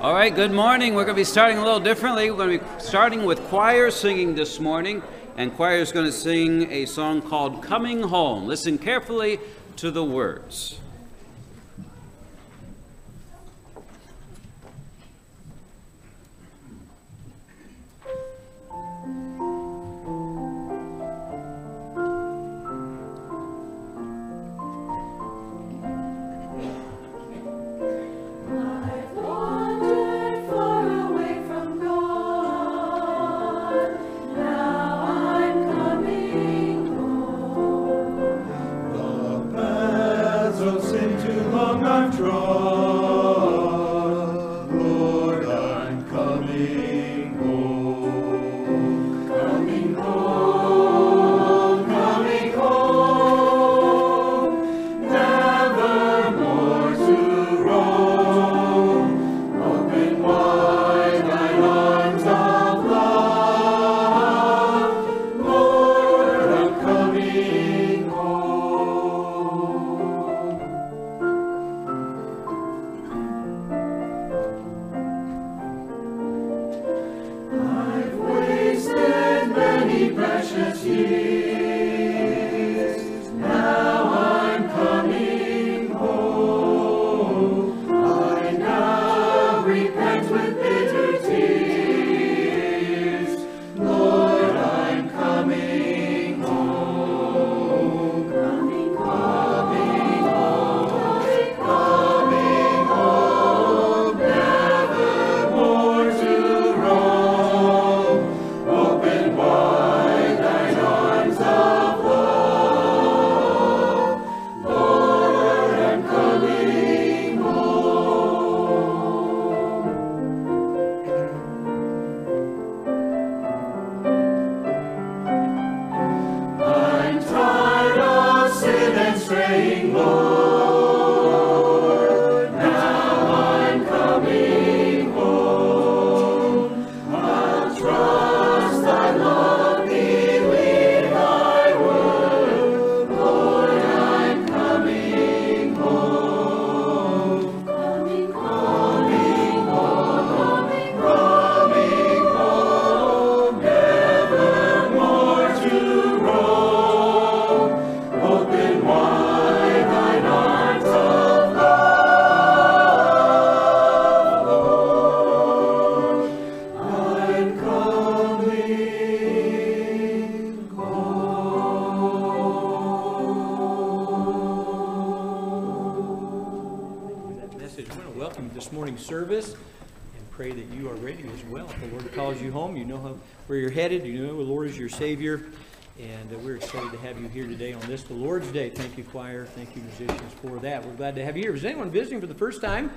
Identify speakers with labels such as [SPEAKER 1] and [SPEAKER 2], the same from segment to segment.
[SPEAKER 1] All right, good morning. We're going to be starting a little differently. We're going to be starting with choir singing this morning, and choir is going to sing a song called Coming Home. Listen carefully to the words.
[SPEAKER 2] Service and pray that you are ready as well. If the Lord calls you home, you know where you're headed, you know the Lord is your Savior, and we're excited to have you here today on this, the Lord's Day. Thank you, choir. Thank you, musicians, for that. We're glad to have you here. If there's anyone visiting for the first time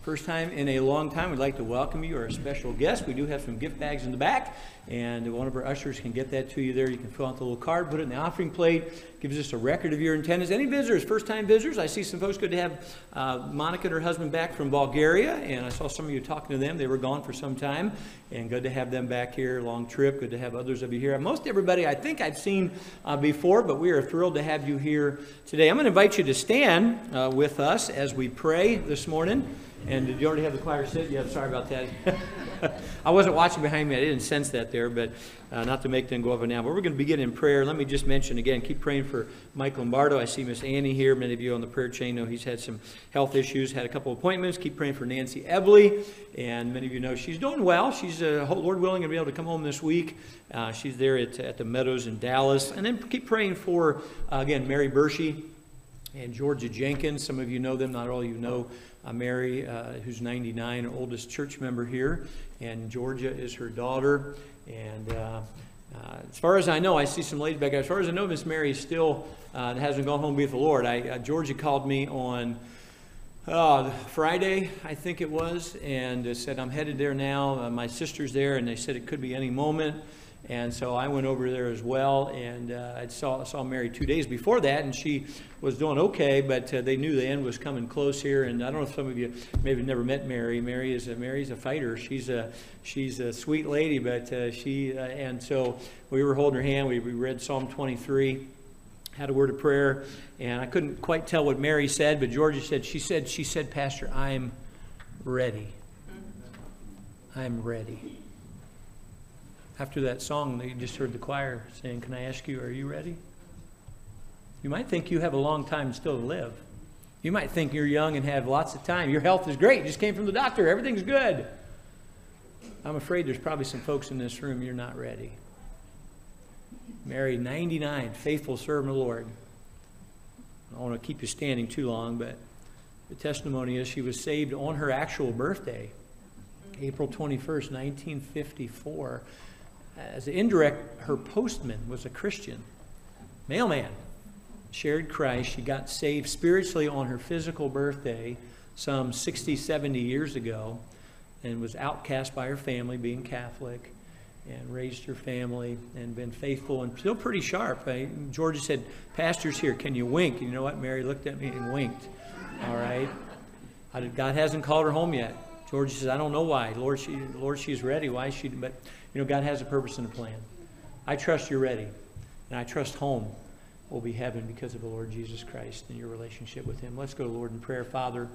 [SPEAKER 2] in a long time, we'd like to welcome you, our special guest. We do have some gift bags in the back, and one of our ushers can get that to you there. You can fill out the little card, put it in the offering plate, gives us a record of your attendance. Any visitors, first-time visitors? I see some folks. Good to have Monica and her husband back from Bulgaria, and I saw some of you talking to them. They were gone for some time, and good to have them back here. Long trip. Good to have others of you here. Most everybody I think I've seen before, but we are thrilled to have you here today. I'm going to invite you to stand with us as we pray this morning. And did you already have the choir sit? Yeah, sorry about that. I wasn't watching behind me. I didn't sense that there, but not to make them go up and down. But we're going to begin in prayer. Let me just mention again, keep praying for Mike Lombardo. I see Miss Annie here. Many of you on the prayer chain know he's had some health issues, had a couple of appointments. Keep praying for Nancy Ebley. And many of you know she's doing well. She's, Lord willing, going to be able to come home this week. She's there at the Meadows in Dallas. And then keep praying for, again, Mary Bershey and Georgia Jenkins. Some of you know them. Not all of you know Mary, who's 99, our oldest church member here, and Georgia is her daughter. And as far as I know, I see some ladies back there. As far as I know, Miss Mary still hasn't gone home to be with the Lord. Georgia called me on Friday, I think it was, and said, I'm headed there now. My sister's there, and they said it could be any moment. And so I went over there as well, and I saw Mary 2 days before that, and she was doing okay, but they knew the end was coming close here. And I don't know if some of you maybe never met Mary. Mary's a fighter. She's a sweet lady, but and so we were holding her hand. We read Psalm 23. Had a word of prayer, and I couldn't quite tell what Mary said, but Georgia said, she said, Pastor, I'm ready. I'm ready. After that song, you just heard the choir saying, can I ask you, are you ready? You might think you have a long time still to live. You might think you're young and have lots of time. Your health is great. You just came from the doctor. Everything's good. I'm afraid there's probably some folks in this room, you're not ready. Married 99, faithful, serving the Lord. I don't want to keep you standing too long, but the testimony is she was saved on her actual birthday, April 21st, 1954. As an indirect, her postman was a Christian. Mailman. Shared Christ. She got saved spiritually on her physical birthday some 60, 70 years ago, and was outcast by her family, being Catholic, and raised her family and been faithful and still pretty sharp. Georgia said, Pastor's here, can you wink? And you know what? Mary looked at me and winked. All right. God hasn't called her home yet. Georgia says, I don't know why. Lord, she's ready. Why is she? But, God has a purpose and a plan. I trust you're ready. And I trust home will be heaven because of the Lord Jesus Christ and your relationship with him. Let's go to the Lord in prayer. Father,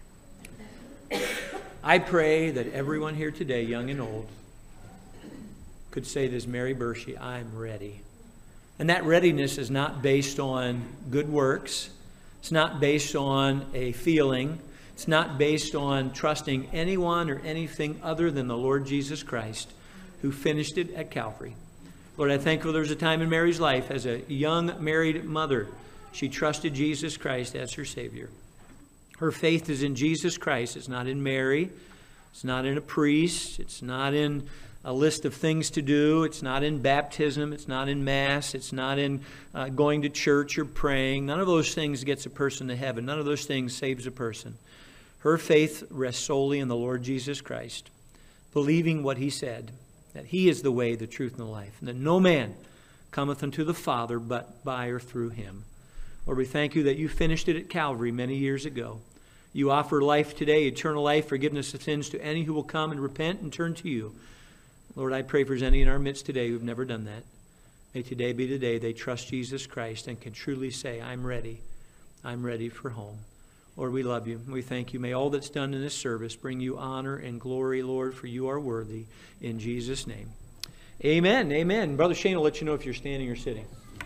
[SPEAKER 2] I pray that everyone here today, young and old, could say this, Mary Bershey, I'm ready. And that readiness is not based on good works. It's not based on a feeling. It's not based on trusting anyone or anything other than the Lord Jesus Christ, who finished it at Calvary. Lord, I thank you there was a time in Mary's life as a young married mother, she trusted Jesus Christ as her Savior. Her faith is in Jesus Christ. It's not in Mary. It's not in a priest. It's not in a list of things to do. It's not in baptism. It's not in Mass. It's not in going to church or praying. None of those things gets a person to heaven. None of those things saves a person. Her faith rests solely in the Lord Jesus Christ, believing what he said, that he is the way, the truth, and the life, and that no man cometh unto the Father but by or through him. Lord, we thank you that you finished it at Calvary many years ago. You offer life today, eternal life, forgiveness of sins to any who will come and repent and turn to you. Lord, I pray for any in our midst today who have never done that. May today be the day they trust Jesus Christ and can truly say, I'm ready. I'm ready for home. Lord, we love you. We thank you. May all that's done in this service bring you honor and glory, Lord, for you are worthy. In Jesus' name. Amen. Amen. Brother Shane will let you know if you're standing or sitting.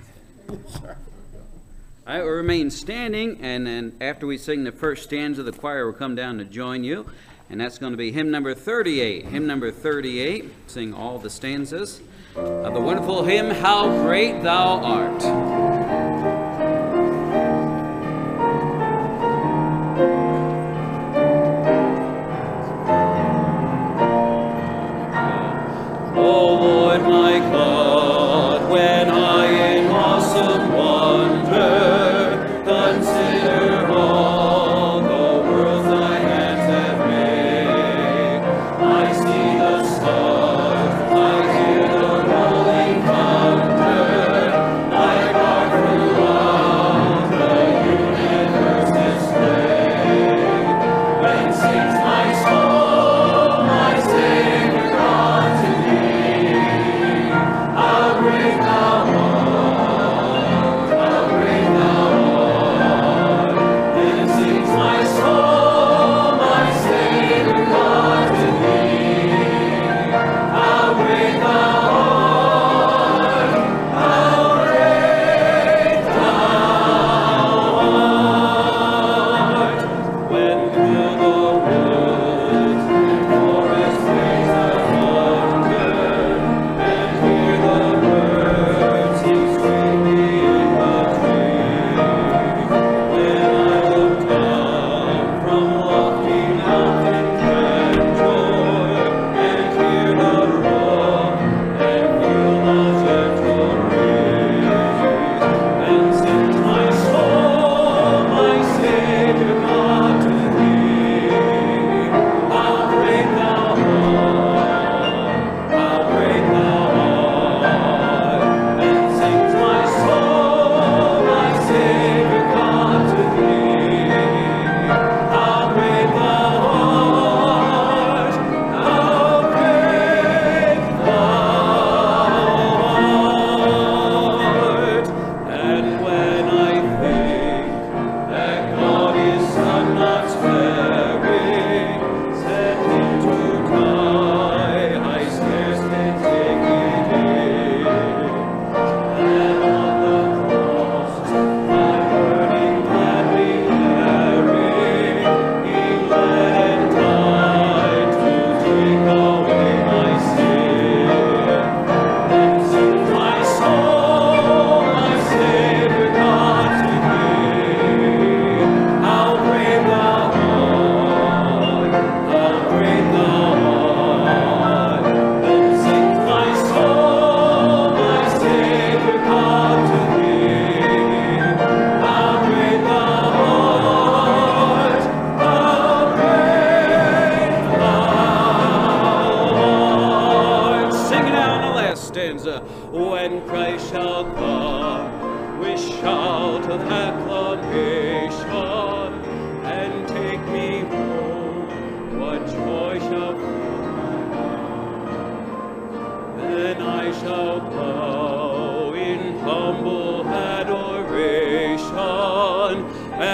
[SPEAKER 1] I will remain standing, and then after we sing the first stanza, the choir will come down to join you. And that's going to be hymn number 38. Hymn number 38. Sing all the stanzas of the wonderful hymn, How Great Thou Art.
[SPEAKER 3] I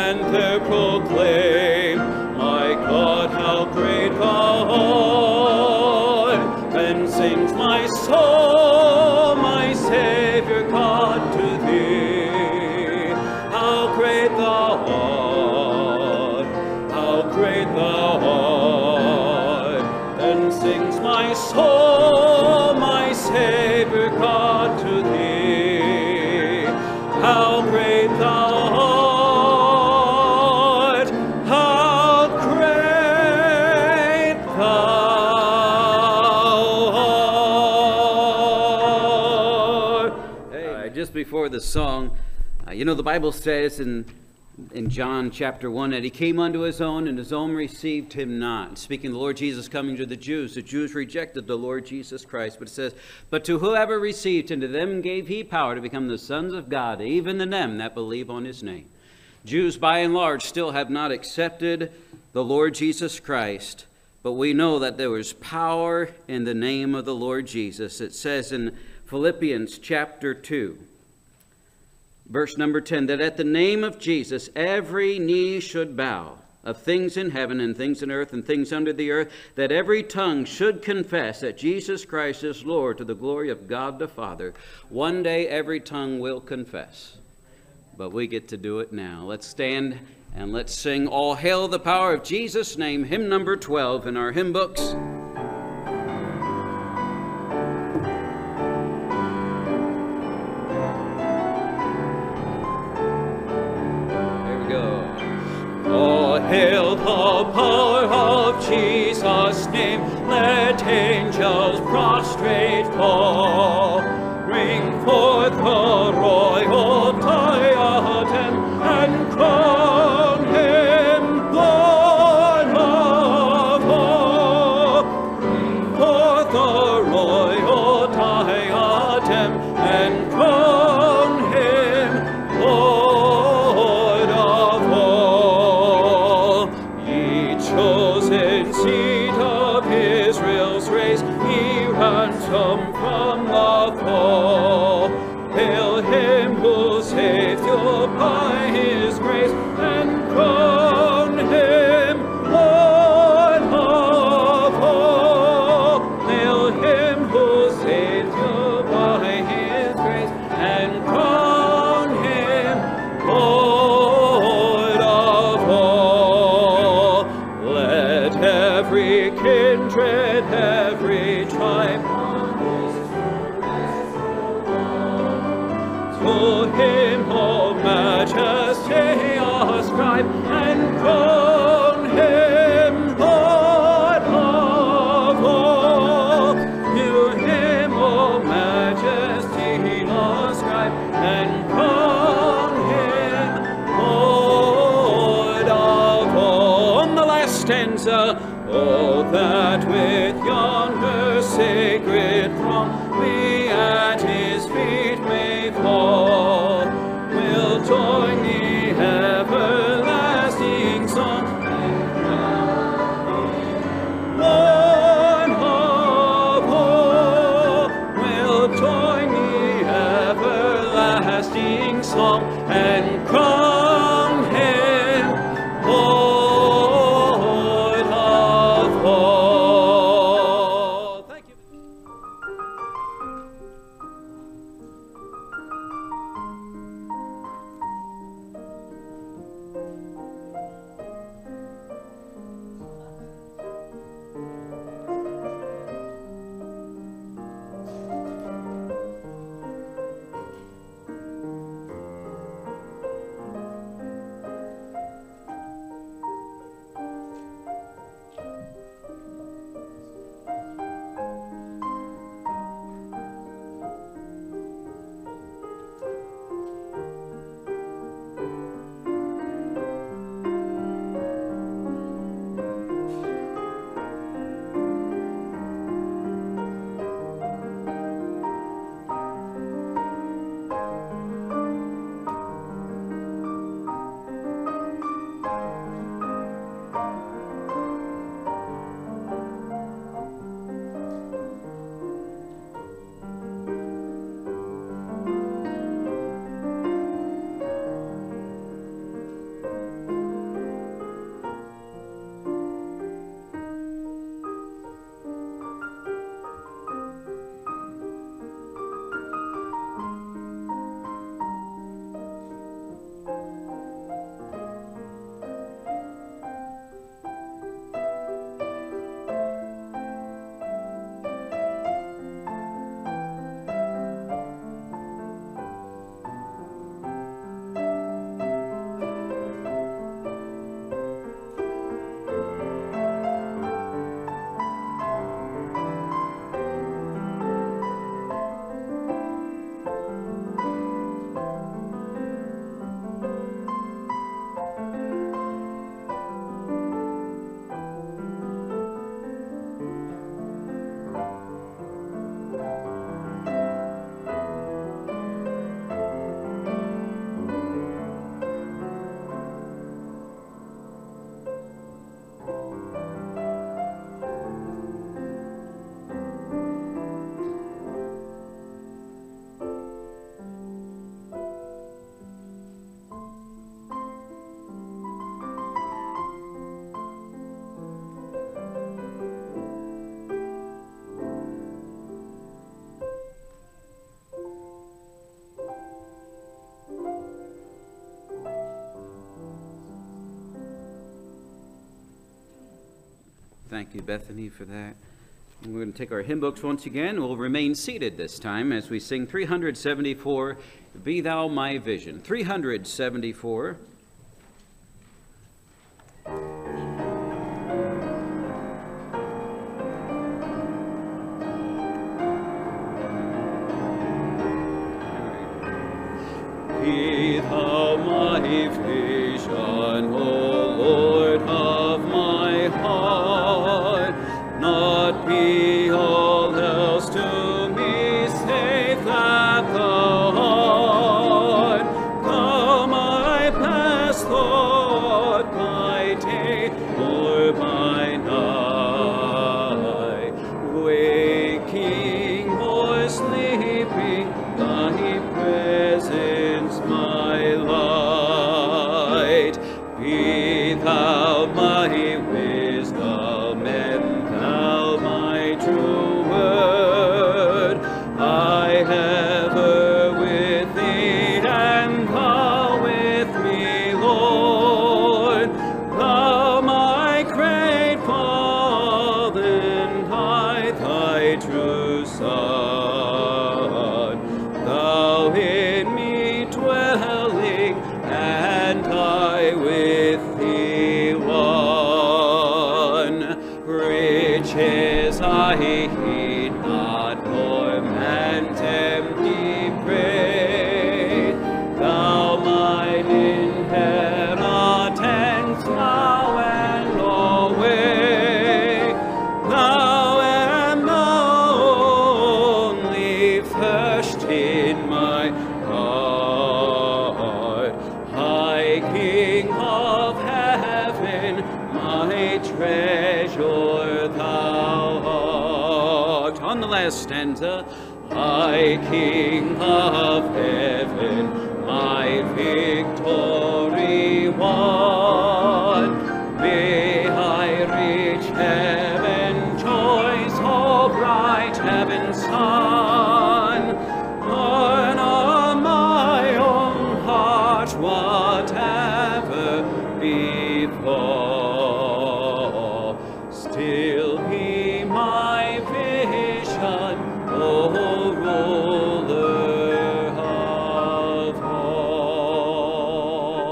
[SPEAKER 3] anthem proclaim, my God, how great thou art. Then sings my soul, my Savior God, to thee. How great thou art, how great thou art. Then sings my soul, my Savior God, to thee. How great thou art, how great thou art.
[SPEAKER 1] Just before the song, you know, the Bible says in John chapter 1 that he came unto his own, and his own received him not. Speaking of the Lord Jesus coming to the Jews rejected the Lord Jesus Christ. But it says, but to whoever received him, to them gave he power to become the sons of God, even to them that believe on his name. Jews, by and large, still have not accepted the Lord Jesus Christ, but we know that there is power in the name of the Lord Jesus. It says in Philippians chapter 2, verse number 10, that at the name of Jesus every knee should bow, of things in heaven and things in earth and things under the earth, that every tongue should confess that Jesus Christ is Lord, to the glory of God the Father. One day every tongue will confess, but we get to do it now. Let's stand and let's sing All Hail the Power of Jesus' Name, hymn number 12 in our hymn books.
[SPEAKER 3] Hail the power of Jesus' name, let angels prostrate fall. Bring forth the royal diadem and crown him Lord of all. Bring forth the royal diadem and crown him Lord of all. Chosen seed of Israel's race, he ransomed from the fall. Hail him who saved you by his grace, and crown him Lord of all. Hail him who saved you by his grace, and crown him Lord of all. Let every kindred, every tribe, to him all majesty ascribe, and crown him Lord of all. To him all majesty ascribe, and crown him Lord of all. On the last stanza, oh, that with yonder sacred throng we at his feet may fall, we'll join the everlasting song. Lord of all, we'll join the everlasting song and crown him Lord of all.
[SPEAKER 1] Thank you, Bethany, for that. And we're going to take our hymn books once again. We'll remain seated this time as we sing 374, Be Thou My Vision. 374.
[SPEAKER 3] Be thou my vision, O Lord of my heart, not be all else to me, save that thou art. Thou my past thought by day or by night, waking or sleeping, thy presence my light. Be thou my wisdom and thou my true word. I ever with thee and thou with me, Lord. Thou my great Father and I thy true Son. Thou in me dwelling, and I with thee one. Riches I heed not, nor man's empty praise. Thou mine inheritance now and always. Thou and thou only first in my heart. High King of heaven, my treasure thou art. On the last stanza, High King of heaven, my victory won. May I reach heaven, joys all bright heaven's sun. Learn on my own heart whatever befall. Still be my vision, O ruler of all.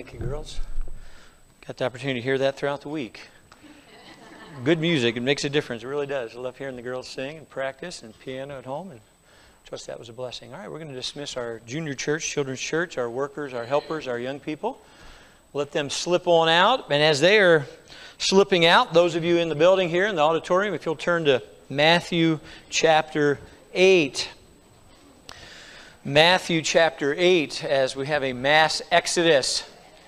[SPEAKER 2] Thank you, girls. Got the opportunity to hear that throughout the week. Good music, it makes a difference. It really does. I love hearing the girls sing and practice and piano at home, and trust that was a blessing. All right, we're going to dismiss our junior church, children's church, our workers, our helpers, our young people. Let them slip on out. And as they are slipping out, those of you in the building here in the auditorium, if you'll turn to Matthew chapter 8. Matthew chapter 8, as we have a mass exodus.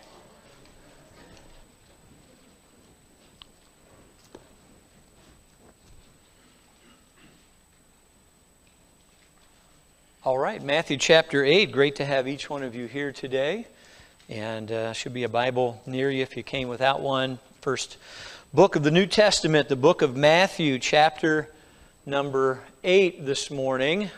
[SPEAKER 2] All right, Matthew chapter 8. Great to have each one of you here today. And should be a Bible near you if you came without one. First book of the New Testament, the book of Matthew, chapter number 8 this morning.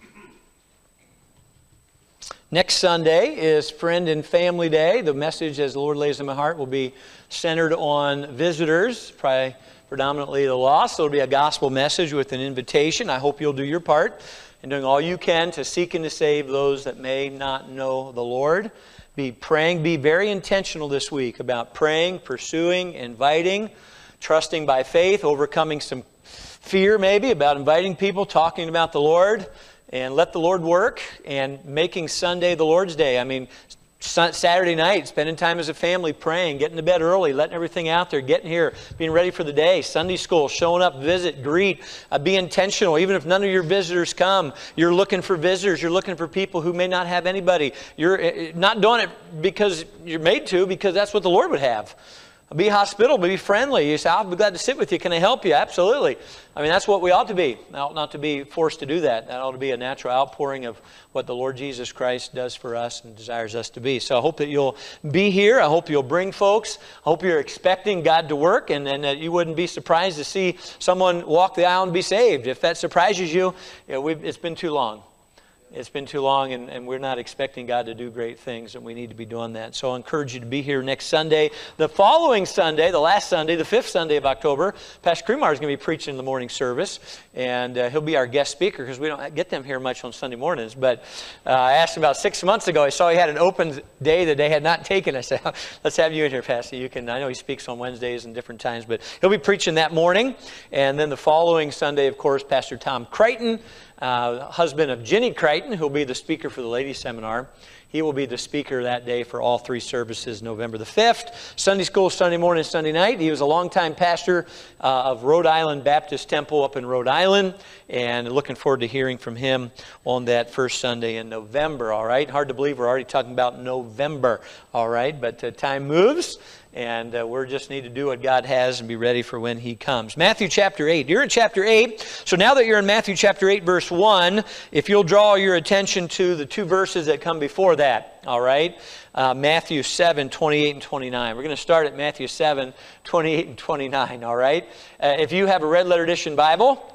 [SPEAKER 2] Next Sunday is Friend and Family Day. The message, as the Lord lays in my heart, will be centered on visitors, probably predominantly the lost. So it'll be a gospel message with an invitation. I hope you'll do your part and doing all you can to seek and to save those that may not know the Lord. Be praying, be very intentional this week about praying, pursuing, inviting, trusting by faith, overcoming some fear maybe about inviting people, talking about the Lord, and let the Lord work, and making Sunday the Lord's Day. I mean, Saturday night, spending time as a family, praying, getting to bed early, letting everything out there, getting here, being ready for the day, Sunday school, showing up, visit, greet, be intentional. Even if none of your visitors come, you're looking for visitors, you're looking for people who may not have anybody. You're not doing it because you're made to, because that's what the Lord would have. Be hospitable, be friendly. You say, I'll be glad to sit with you. Can I help you? Absolutely. I mean, that's what we ought to be. Ought not to be forced to do that. That ought to be a natural outpouring of what the Lord Jesus Christ does for us and desires us to be. So I hope that you'll be here. I hope you'll bring folks. I hope you're expecting God to work, and that you wouldn't be surprised to see someone walk the aisle and be saved. If that surprises you, it's been too long. It's been too long, and we're not expecting God to do great things, and we need to be doing that. So I encourage you to be here next Sunday. The following Sunday, the last Sunday, the 5th Sunday of October, Pastor Kremar is going to be preaching in the morning service, and he'll be our guest speaker because we don't get them here much on Sunday mornings. But I asked him about 6 months ago. I saw he had an open day that they had not taken. I said, let's have you in here, Pastor. You can. I know he speaks on Wednesdays and different times, but he'll be preaching that morning. And then the following Sunday, of course, Pastor Tom Crichton, husband of Jenny Crichton, who will be the speaker for the ladies' seminar. He will be the speaker that day for all 3 services, November the 5th. Sunday school, Sunday morning, Sunday night. He was a longtime pastor of Rhode Island Baptist Temple up in Rhode Island, and looking forward to hearing from him on that first Sunday in November, all right? Hard to believe we're already talking about November, all right? But time moves. And we just need to do what God has and be ready for when He comes. Matthew chapter 8. You're in chapter 8. So now that you're in Matthew chapter 8, verse 1, if you'll draw your attention to the 2 verses that come before that, all right? Matthew 7, 28 and 29. We're going to start at Matthew 7, 28 and 29, all right? If you have a red letter edition Bible,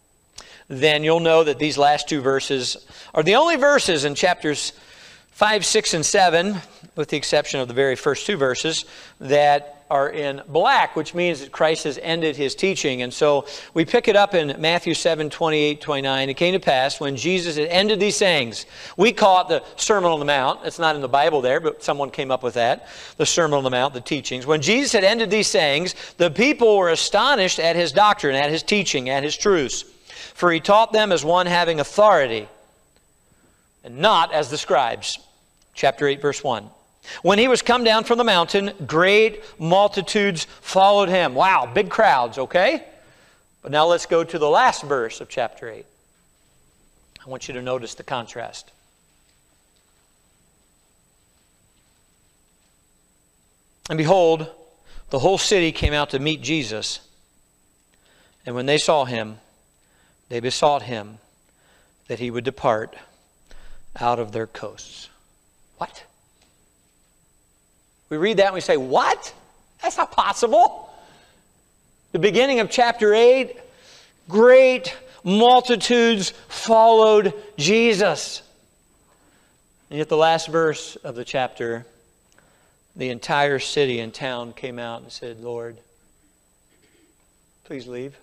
[SPEAKER 2] then you'll know that these last 2 verses are the only verses in chapters 5, 6, and 7, with the exception of the very first 2 verses, that are in black, which means that Christ has ended His teaching. And so we pick it up in Matthew 7, 28, 29. It came to pass when Jesus had ended these sayings. We call it the Sermon on the Mount. It's not in the Bible there, but someone came up with that. The Sermon on the Mount, the teachings. When Jesus had ended these sayings, the people were astonished at His doctrine, at His teaching, at His truths. For He taught them as one having authority, and not as the scribes. Chapter 8, verse 1. When He was come down from the mountain, great multitudes followed Him. Wow, big crowds, okay? But now let's go to the last verse of chapter 8. I want you to notice the contrast. And behold, the whole city came out to meet Jesus. And when they saw Him, they besought Him that He would depart out of their coasts. What? We read that and we say, what? That's not possible. The beginning of chapter 8, great multitudes followed Jesus. And yet the last verse of the chapter, the entire city and town came out and said, Lord, please leave.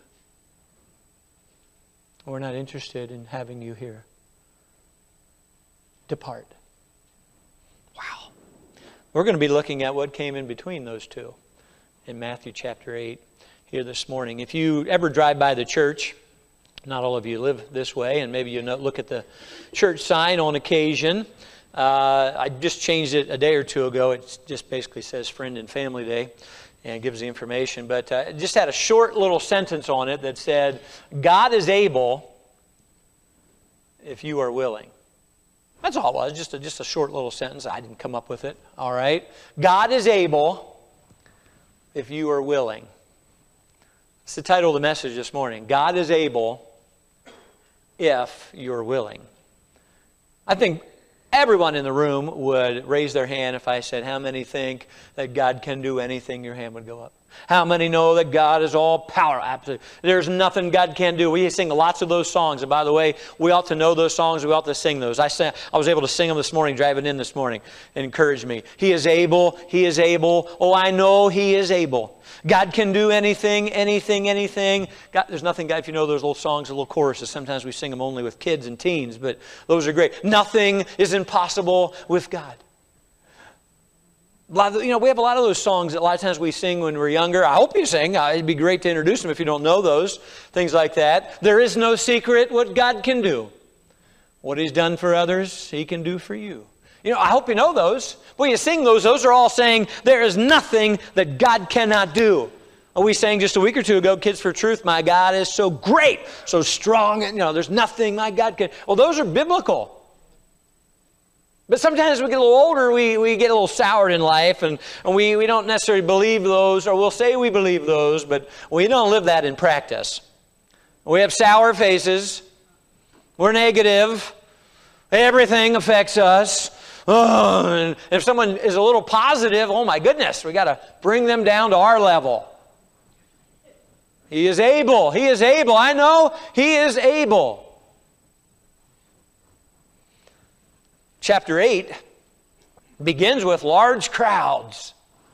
[SPEAKER 2] We're not interested in having you here. Depart. Wow. We're going to be looking at what came in between those two in Matthew chapter 8 here this morning. If you ever drive by the church, not all of you live this way, and maybe you look at the church sign on occasion. I just changed it a day or two ago. It just basically says Friend and Family Day and gives the information. But it just had a short little sentence on it that said, God is able if you are willing. That's all it was, just a short little sentence. I didn't come up with it, all right? God is able if you are willing. It's the title of the message this morning. God is able if you're willing. I think everyone in the room would raise their hand if I said, how many think that God can do anything? Your hand would go up. How many know that God is all power? Absolutely. There's nothing God can't do. We sing lots of those songs. And by the way, we ought to know those songs. We ought to sing those. I was able to sing them this morning, driving in this morning. It encouraged me. He is able. He is able. Oh, I know He is able. God can do anything, anything, anything. God, there's nothing, God, if you know those little songs, little choruses. Sometimes we sing them only with kids and teens, but those are great. Nothing is impossible with God. We have a lot of those songs that a lot of times we sing when we're younger. I hope you sing. It'd be great to introduce them if you don't know those. Things like that. There is no secret what God can do. What He's done for others, He can do for you. I hope you know those. When you sing those are all saying there is nothing that God cannot do. We sang just a week or two ago, Kids for Truth, my God is so great, so strong. There's nothing my God can. Well, those are biblical. But sometimes as we get a little older, we get a little soured in life, and we don't necessarily believe those, or we'll say we believe those, but we don't live that in practice. We have sour faces. We're negative. Everything affects us. Oh, and if someone is a little positive, oh my goodness, we got to bring them down to our level. He is able. He is able. I know He is able. Chapter 8 begins with large crowds.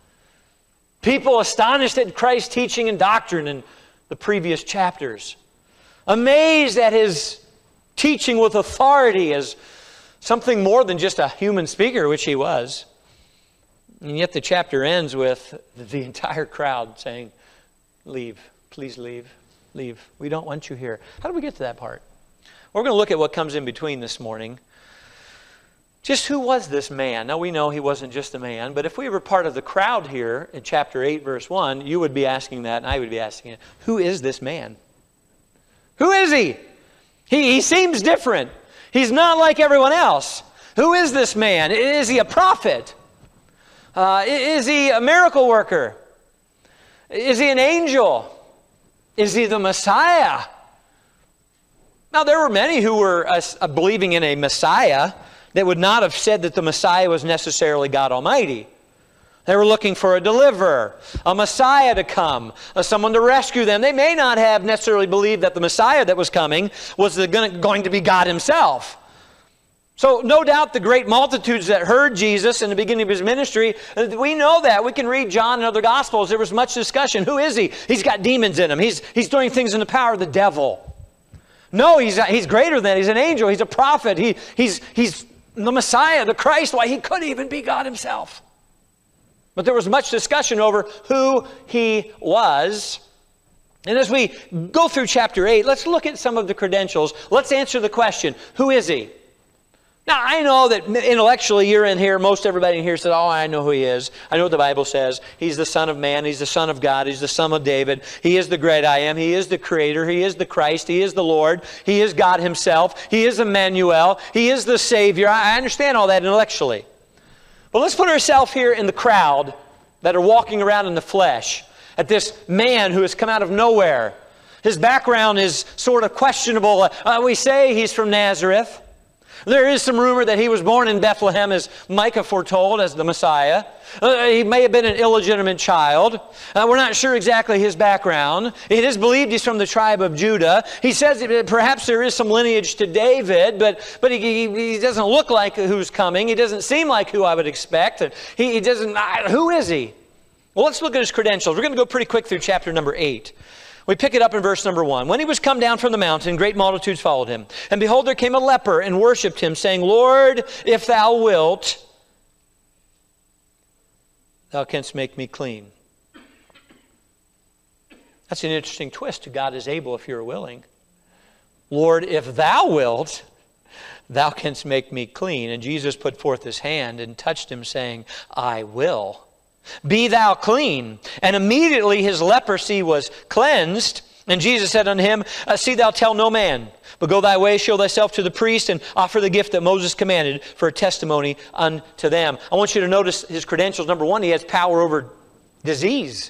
[SPEAKER 2] People astonished at Christ's teaching and doctrine in the previous chapters. Amazed at His teaching with authority as something more than just a human speaker, which He was. And yet the chapter ends with the entire crowd saying, leave, please leave, leave. We don't want you here. How do we get to that part? We're going to look at what comes in between this morning. Just who was this man? Now we know he wasn't just a man, but if we were part of the crowd here in chapter 8, verse 1, you would be asking that, and I would be asking it. Who is this man? Who is he? He seems different. He's not like everyone else. Who is this man? Is he a prophet? Is he a miracle worker? Is he an angel? Is he the Messiah? Now there were many who were believing in a Messiah that would not have said that the Messiah was necessarily God Almighty. They were looking for a deliverer, a Messiah to come, someone to rescue them. They may not have necessarily believed that the Messiah that was coming was going to be God Himself. So no doubt the great multitudes that heard Jesus in the beginning of His ministry, we know that. We can read John and other Gospels. There was much discussion. Who is He? He's got demons in Him. He's doing things in the power of the devil. No, he's greater than that. He's an angel. He's a prophet. He's the Messiah, the Christ. Why, He could even be God Himself. But there was much discussion over who He was. And as we go through chapter 8, let's look at some of the credentials. Let's answer the question, who is He? Now, I know that intellectually you're in here, most everybody in here says, oh, I know who He is. I know what the Bible says. He's the Son of Man. He's the Son of God. He's the Son of David. He is the great I Am. He is the Creator. He is the Christ. He is the Lord. He is God Himself. He is Emmanuel. He is the Savior. I understand all that intellectually. But let's put ourselves here in the crowd that are walking around in the flesh at this man who has come out of nowhere. His background is sort of questionable. We say he's from Nazareth. There is some rumor that he was born in Bethlehem, as Micah foretold, as the Messiah. He may have been an illegitimate child. We're not sure exactly his background. It is believed he's from the tribe of Judah. He says that perhaps there is some lineage to David, but he doesn't look like who's coming. He doesn't seem like who I would expect. He doesn't. Who is he? Well, let's look at his credentials. We're going to go pretty quick through chapter number 8. We pick it up in verse number 1. When he was come down from the mountain, great multitudes followed him. And behold, there came a leper and worshipped him, saying, Lord, if thou wilt, thou canst make me clean. That's an interesting twist to God is able if you're willing. Lord, if thou wilt, thou canst make me clean. And Jesus put forth his hand and touched him, saying, I will. Be thou clean. And immediately his leprosy was cleansed. And Jesus said unto him, see thou tell no man, but go thy way, show thyself to the priest, and offer the gift that Moses commanded for a testimony unto them. I want you to notice his credentials. Number one, he has power over disease.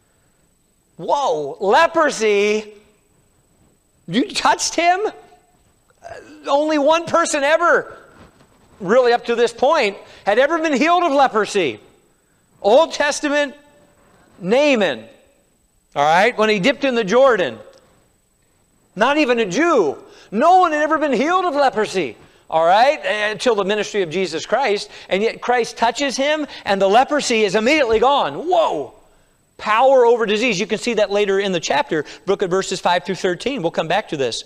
[SPEAKER 2] Whoa, leprosy. You touched him? Only one person ever, really up to this point, had ever been healed of leprosy. Old Testament, Naaman. All right, when he dipped in the Jordan. Not even a Jew. No one had ever been healed of leprosy. All right, until the ministry of Jesus Christ. And yet Christ touches him and the leprosy is immediately gone. Whoa. Power over disease. You can see that later in the chapter. Look at verses 5 through 13. We'll come back to this.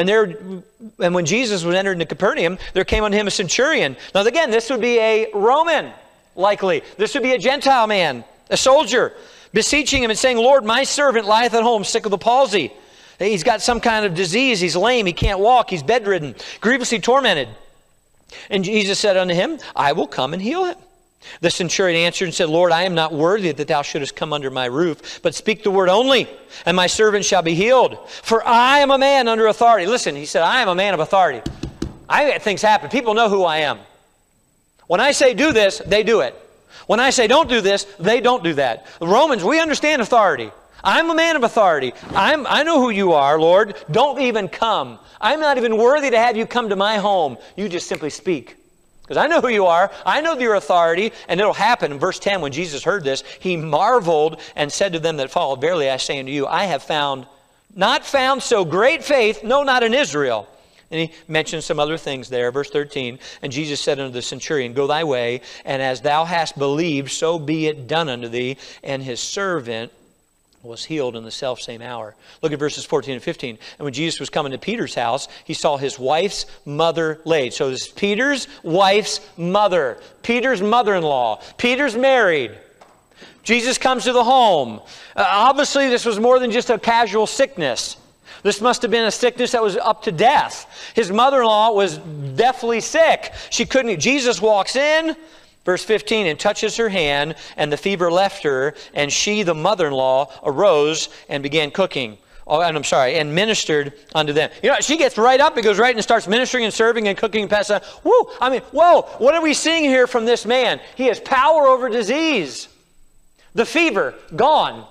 [SPEAKER 2] And when Jesus was entered into Capernaum, there came unto him a centurion. Now again, this would be a Roman, likely. This would be a Gentile man, a soldier, beseeching him and saying, Lord, my servant lieth at home, sick of the palsy. He's got some kind of disease. He's lame. He can't walk. He's bedridden, grievously tormented. And Jesus said unto him, I will come and heal him. The centurion answered and said, Lord, I am not worthy that thou shouldest come under my roof, but speak the word only, and my servant shall be healed. For I am a man under authority. Listen, he said, I am a man of authority. I let things happen. People know who I am. When I say do this, they do it. When I say don't do this, they don't do that. The Romans, we understand authority. I'm a man of authority. I know who you are, Lord. Don't even come. I'm not even worthy to have you come to my home. You just simply speak. Because I know who you are. I know your authority. And it'll happen. In verse 10, when Jesus heard this, he marveled and said to them that followed, Verily I say unto you, I have not found so great faith, no, not in Israel. And he mentions some other things there. Verse 13, and Jesus said unto the centurion, Go thy way, and as thou hast believed, so be it done unto thee. And his servant was healed in the selfsame hour. Look at verses 14 and 15. And when Jesus was coming to Peter's house, he saw his wife's mother laid. So this is Peter's wife's mother. Peter's mother-in-law. Peter's married. Jesus comes to the home. Obviously, this was more than just a casual sickness. This must have been a sickness that was up to death. His mother-in-law was deathly sick. She couldn't. Jesus walks in. Verse 15, and touches her hand, and the fever left her, and she, the mother-in-law, arose and began cooking. And ministered unto them. You know, she gets right up and goes right and starts ministering and serving and cooking and passing on. Whoa, what are we seeing here from this man? He has power over disease. The fever, gone.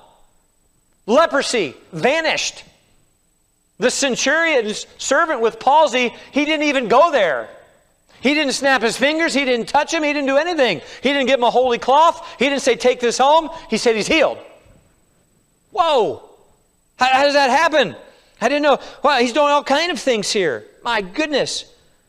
[SPEAKER 2] Leprosy, vanished. The centurion's servant with palsy, he didn't even go there. He didn't snap his fingers. He didn't touch him. He didn't do anything. He didn't give him a holy cloth. He didn't say, take this home. He said he's healed. Whoa. How does that happen? I didn't know. Wow, he's doing all kinds of things here. My goodness.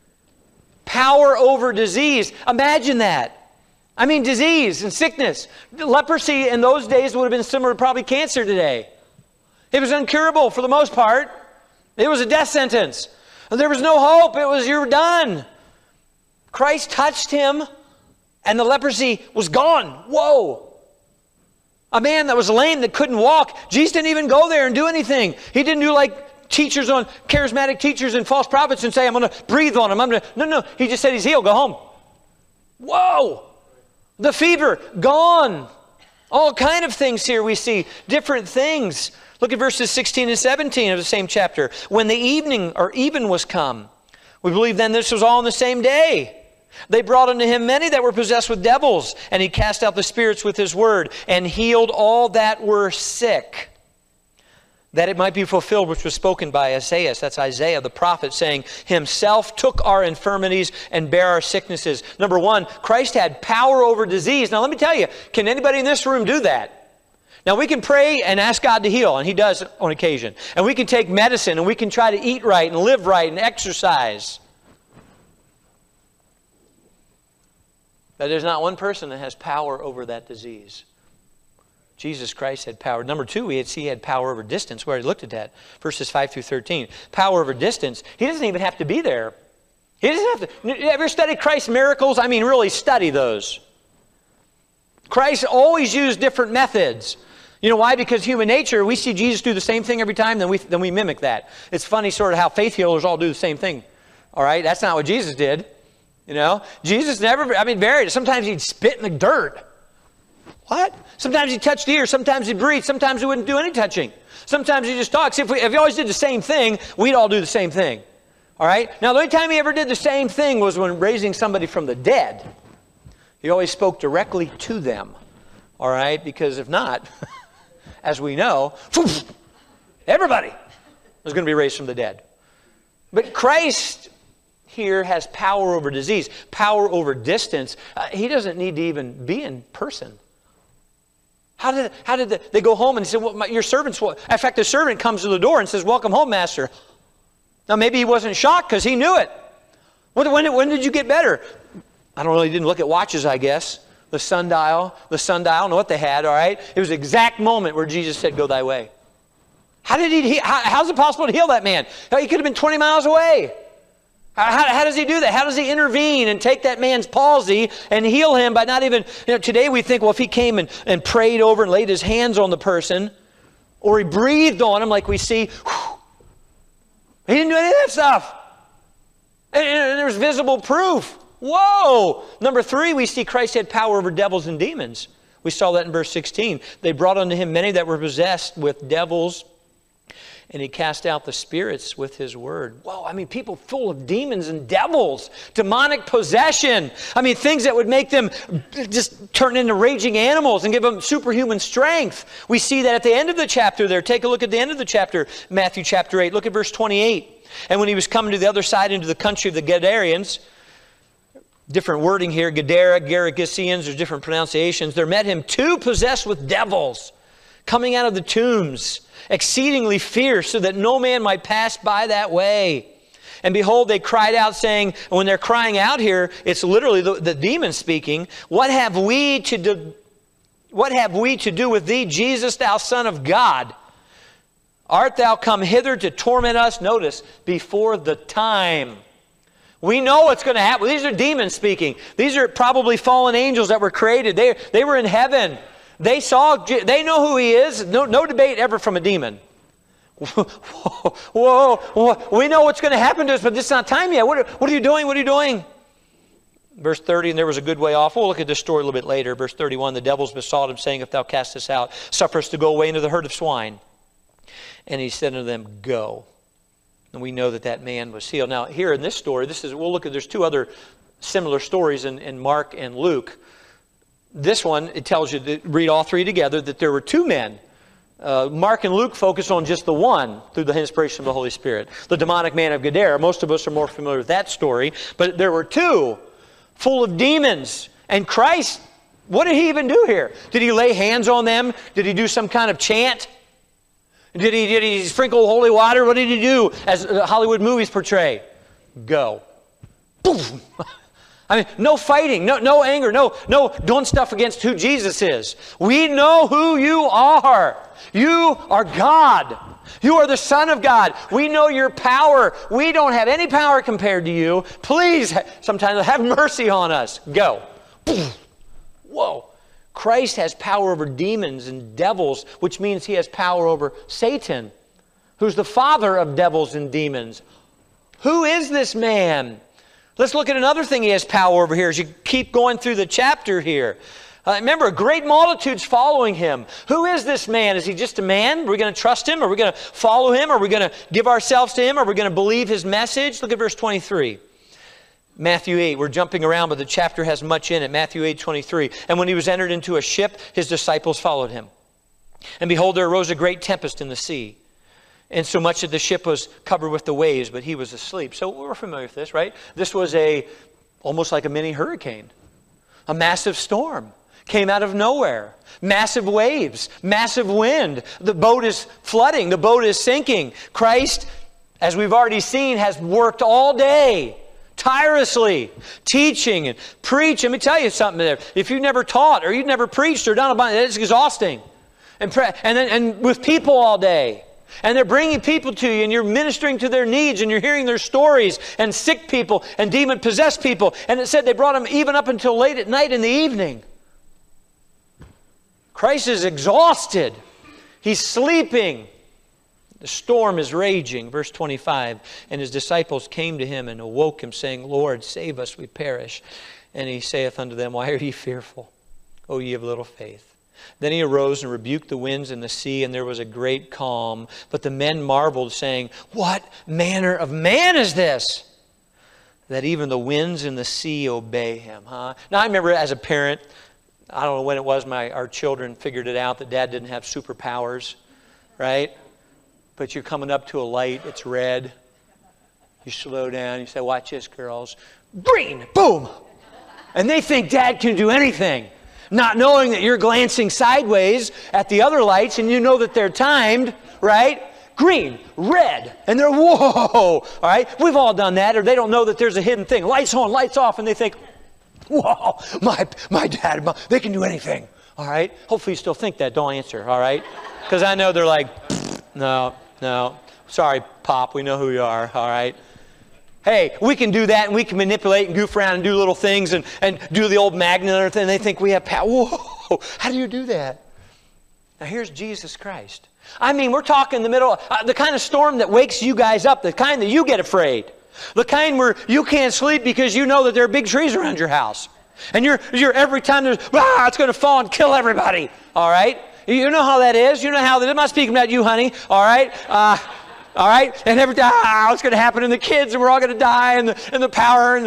[SPEAKER 2] Power over disease. Imagine that. I mean, disease and sickness. Leprosy in those days would have been similar to probably cancer today. It was incurable for the most part. It was a death sentence. There was no hope. It was, you're done. Christ touched him, and the leprosy was gone. Whoa. A man that was lame, that couldn't walk. Jesus didn't even go there and do anything. He didn't do like teachers on charismatic teachers and false prophets and say, I'm going to breathe on him. No. He just said he's healed. Go home. Whoa. The fever, gone. All kind of things here we see. Different things. Look at verses 16 and 17 of the same chapter. When the evening or even was come, we believe then this was all on the same day. They brought unto him many that were possessed with devils, and he cast out the spirits with his word, and healed all that were sick, that it might be fulfilled which was spoken by Isaiah. That's Isaiah the prophet, saying, himself took our infirmities and bare our sicknesses. Number one, Christ had power over disease. Now let me tell you, can anybody in this room do that? Now we can pray and ask God to heal, and he does on occasion. And we can take medicine, and we can try to eat right and live right and exercise. But there's not one person that has power over that disease. Jesus Christ had power. Number two, he had power over distance. We already looked at that. Verses 5 through 13. Power over distance. He doesn't even have to be there. He doesn't have to. You ever study Christ's miracles? I mean, really study those.
[SPEAKER 4] Christ always used different methods. You know why? Because human nature, we see Jesus do the same thing every time, then we mimic that. It's funny sort of how faith healers all do the same thing. All right? That's not what Jesus did. You know? Jesus never, varied. Sometimes he'd spit in the dirt. What? Sometimes he'd touch the ear. Sometimes he'd breathe. Sometimes he wouldn't do any touching. Sometimes he just talks. If he always did the same thing, we'd all do the same thing. All right? Now, the only time he ever did the same thing was when raising somebody from the dead. He always spoke directly to them. All right? Because if not, as we know, everybody was going to be raised from the dead. But Christ here has power over disease, power over distance. He doesn't need to even be in person. How did they go home and say, well, your servants will... In fact, the servant comes to the door and says, welcome home, master. Now, maybe he wasn't shocked because he knew it. When did you get better? I don't know, he didn't look at watches, I guess. The sundial, I don't know what they had, all right? It was the exact moment where Jesus said, go thy way. How's it possible to heal that man? He could have been 20 miles away. How does he do that? How does he intervene and take that man's palsy and heal him by not even... today we think, well, if he came and prayed over and laid his hands on the person, or he breathed on him like we see, he didn't do any of that stuff. And there's visible proof. Whoa! Number 3, we see Christ had power over devils and demons. We saw that in verse 16. They brought unto him many that were possessed with devils, and he cast out the spirits with his word. Whoa, people full of demons and devils, demonic possession. Things that would make them just turn into raging animals and give them superhuman strength. We see that at the end of the chapter there. Take a look at the end of the chapter, Matthew chapter 8. Look at verse 28. And when he was coming to the other side into the country of the Gadareans, different wording here, Gadara, Gergesenes, there's different pronunciations. There met him 2 possessed with devils, coming out of the tombs, exceedingly fierce, so that no man might pass by that way. And behold, they cried out, saying, and when they're crying out here, it's literally the demon speaking, what have we to do with thee, Jesus, thou Son of God? Art thou come hither to torment us, notice, before the time? We know what's going to happen. These are demons speaking. These are probably fallen angels that were created. They were in heaven. They know who he is. No debate ever from a demon. Whoa. We know what's going to happen to us, but it's not time yet. What are you doing? What are you doing? Verse 30, and there was a good way off. We'll look at this story a little bit later. Verse 31, the devils besought him, saying, if thou cast us out, suffer us to go away into the herd of swine. And he said unto them, go. And we know that man was healed. Now, here in this story, we'll look at, there's 2 other similar stories in Mark and Luke. This one, it tells you to read all 3 together, that there were 2 men. Mark and Luke focus on just the one through the inspiration of the Holy Spirit. The demonic man of Gadara. Most of us are more familiar with that story. But there were 2 full of demons. And Christ, what did he even do here? Did he lay hands on them? Did he do some kind of chant? Did he sprinkle holy water? What did he do as Hollywood movies portray? Go. Boom. No fighting, no anger, no doing stuff against who Jesus is. We know who you are. You are God. You are the Son of God. We know your power. We don't have any power compared to you. Please, sometimes have mercy on us. Go. Whoa. Christ has power over demons and devils, which means he has power over Satan, who's the father of devils and demons. Who is this man? Let's look at another thing he has power over here as you keep going through the chapter here. Remember, a great multitude's following him. Who is this man? Is he just a man? Are we going to trust him? Are we going to follow him? Are we going to give ourselves to him? Are we going to believe his message? Look at verse 23. Matthew 8, we're jumping around, but the chapter has much in it. Matthew 8:23. And when he was entered into a ship, his disciples followed him. And behold, there arose a great tempest in the sea, and so much that the ship was covered with the waves, but he was asleep. So we're familiar with this, right? This was almost like a mini hurricane. A massive storm came out of nowhere. Massive waves, massive wind. The boat is flooding. The boat is sinking. Christ, as we've already seen, has worked all day, tirelessly, teaching and preaching. Let me tell you something there. If you've never taught or you've never preached or done a bunch, it's exhausting. And with people all day. And they're bringing people to you and you're ministering to their needs and you're hearing their stories and sick people and demon-possessed people. And it said they brought them even up until late at night in the evening. Christ is exhausted. He's sleeping. The storm is raging. Verse 25, and his disciples came to him and awoke him, saying, Lord, save us, we perish. And he saith unto them, Why are ye fearful, O ye of little faith? Then he arose and rebuked the winds and the sea, and there was a great calm. But the men marveled, saying, What manner of man is this, that even the winds and the sea obey him? Now I remember as a parent, I don't know when it was, our children figured it out that Dad didn't have superpowers, right? But you're coming up to a light, it's red. You slow down, you say, watch this, girls. Green, boom! And they think Dad can do anything, not knowing that you're glancing sideways at the other lights and you know that they're timed, right? Green, red, and they're, whoa! All right? We've all done that, or they don't know that there's a hidden thing. Lights on, lights off, and they think, whoa, my dad, they can do anything. All right? Hopefully you still think that. Don't answer, all right? Because I know they're like, no. Sorry, Pop, we know who you are, all right? Hey, we can do that, and we can manipulate and goof around and do little things and do the old magnet and everything. They think we have power. Whoa, how do you do that? Now here's Jesus Christ. I mean, we're talking the middle, the kind of storm that wakes you guys up, the kind that you get afraid. The kind where you can't sleep because you know that there are big trees around your house. And you're every time there's, it's going to fall and kill everybody, all right? You know how that is. You know how that is. I'm not speaking about you, honey. All right? All right? And every time, what's going to happen? And the kids, and we're all going to die, and the power,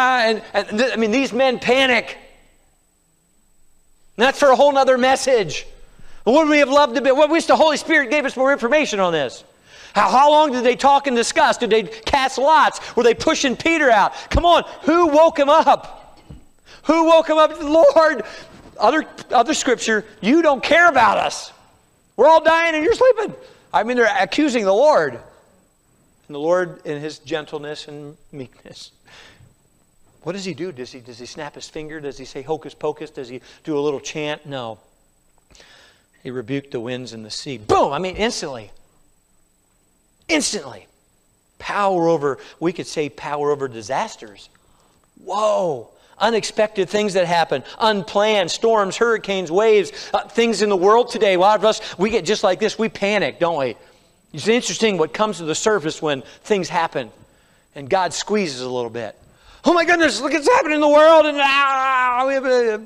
[SPEAKER 4] I mean, these men panic. And that's for a whole other message. Would we have loved to be? Well, wish the Holy Spirit gave us more information on this. How long did they talk and discuss? Did they cast lots? Were they pushing Peter out? Come on, who woke him up? Who woke him up? Lord, other scripture, you don't care about us. We're all dying and you're sleeping. I mean, they're accusing the Lord. And the Lord, in his gentleness and meekness, what does he do? Does he snap his finger? Does he say hocus pocus? Does he do a little chant? No. He rebuked the winds and the sea. Boom! I mean, instantly. Instantly. Power over, we could say power over disasters. Whoa! Unexpected things that happen, unplanned storms, hurricanes, waves, things in the world today. A lot of us, we get just like this. We panic, don't we? It's interesting what comes to the surface when things happen and God squeezes a little bit. Oh my goodness, look what's happening in the world. And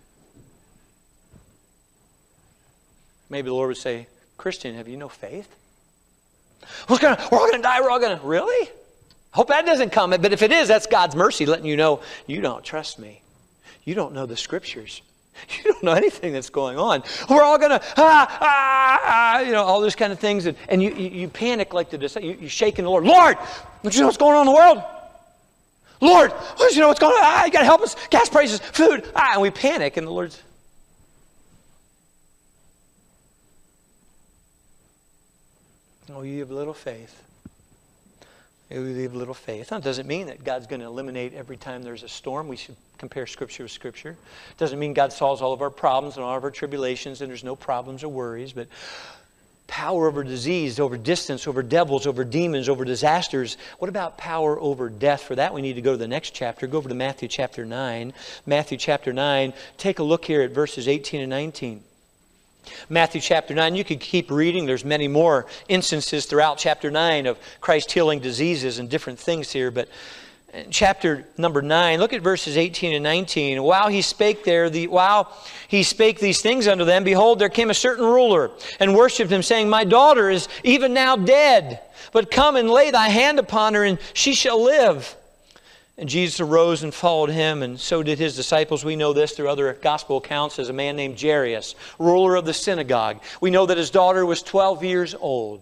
[SPEAKER 4] maybe the Lord would say, Christian, have you no faith? We're all going to die. We're all going to, really? Hope that doesn't come. But if it is, that's God's mercy letting you know, you don't trust me. You don't know the scriptures. You don't know anything that's going on. We're all going to, all those kind of things. And you panic like you're shaking the Lord. Lord, don't you know what's going on in the world? Lord, don't you know what's going on? You got to help us. Gas prices, food. And we panic. And the Lord's, oh, you have little faith. You have little faith. That doesn't mean that God's going to eliminate every time there's a storm. We should compare Scripture with Scripture. It doesn't mean God solves all of our problems and all of our tribulations and there's no problems or worries. But power over disease, over distance, over devils, over demons, over disasters. What about power over death? For that, we need to go to the next chapter. Go over to Matthew chapter 9. Matthew chapter 9. Take a look here at verses 18 and 19. Matthew chapter 9, you could keep reading. There's many more instances throughout chapter 9 of Christ healing diseases and different things here. But in chapter number 9, look at verses 18 and 19. While he spake these things unto them, behold, there came a certain ruler and worshipped him, saying, My daughter is even now dead, but come and lay thy hand upon her, and she shall live. And Jesus arose and followed him, and so did his disciples. We know this through other gospel accounts as a man named Jairus, ruler of the synagogue. We know that his daughter was 12 years old.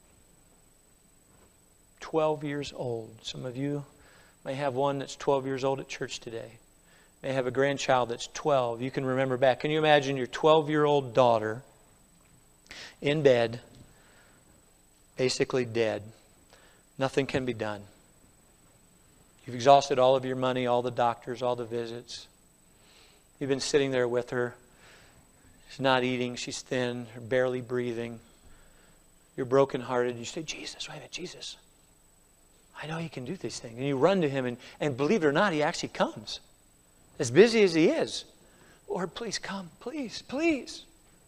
[SPEAKER 4] 12 years old. Some of you may have one that's 12 years old at church today. May have a grandchild that's 12. You can remember back. Can you imagine your 12-year-old daughter in bed, basically dead? Nothing can be done. You've exhausted all of your money, all the doctors, all the visits. You've been sitting there with her. She's not eating. She's thin, barely breathing. You're brokenhearted. You say, Jesus, wait a minute, Jesus. I know He can do these things. And you run to Him, and believe it or not, He actually comes. As busy as He is. Lord, please come. Please, please.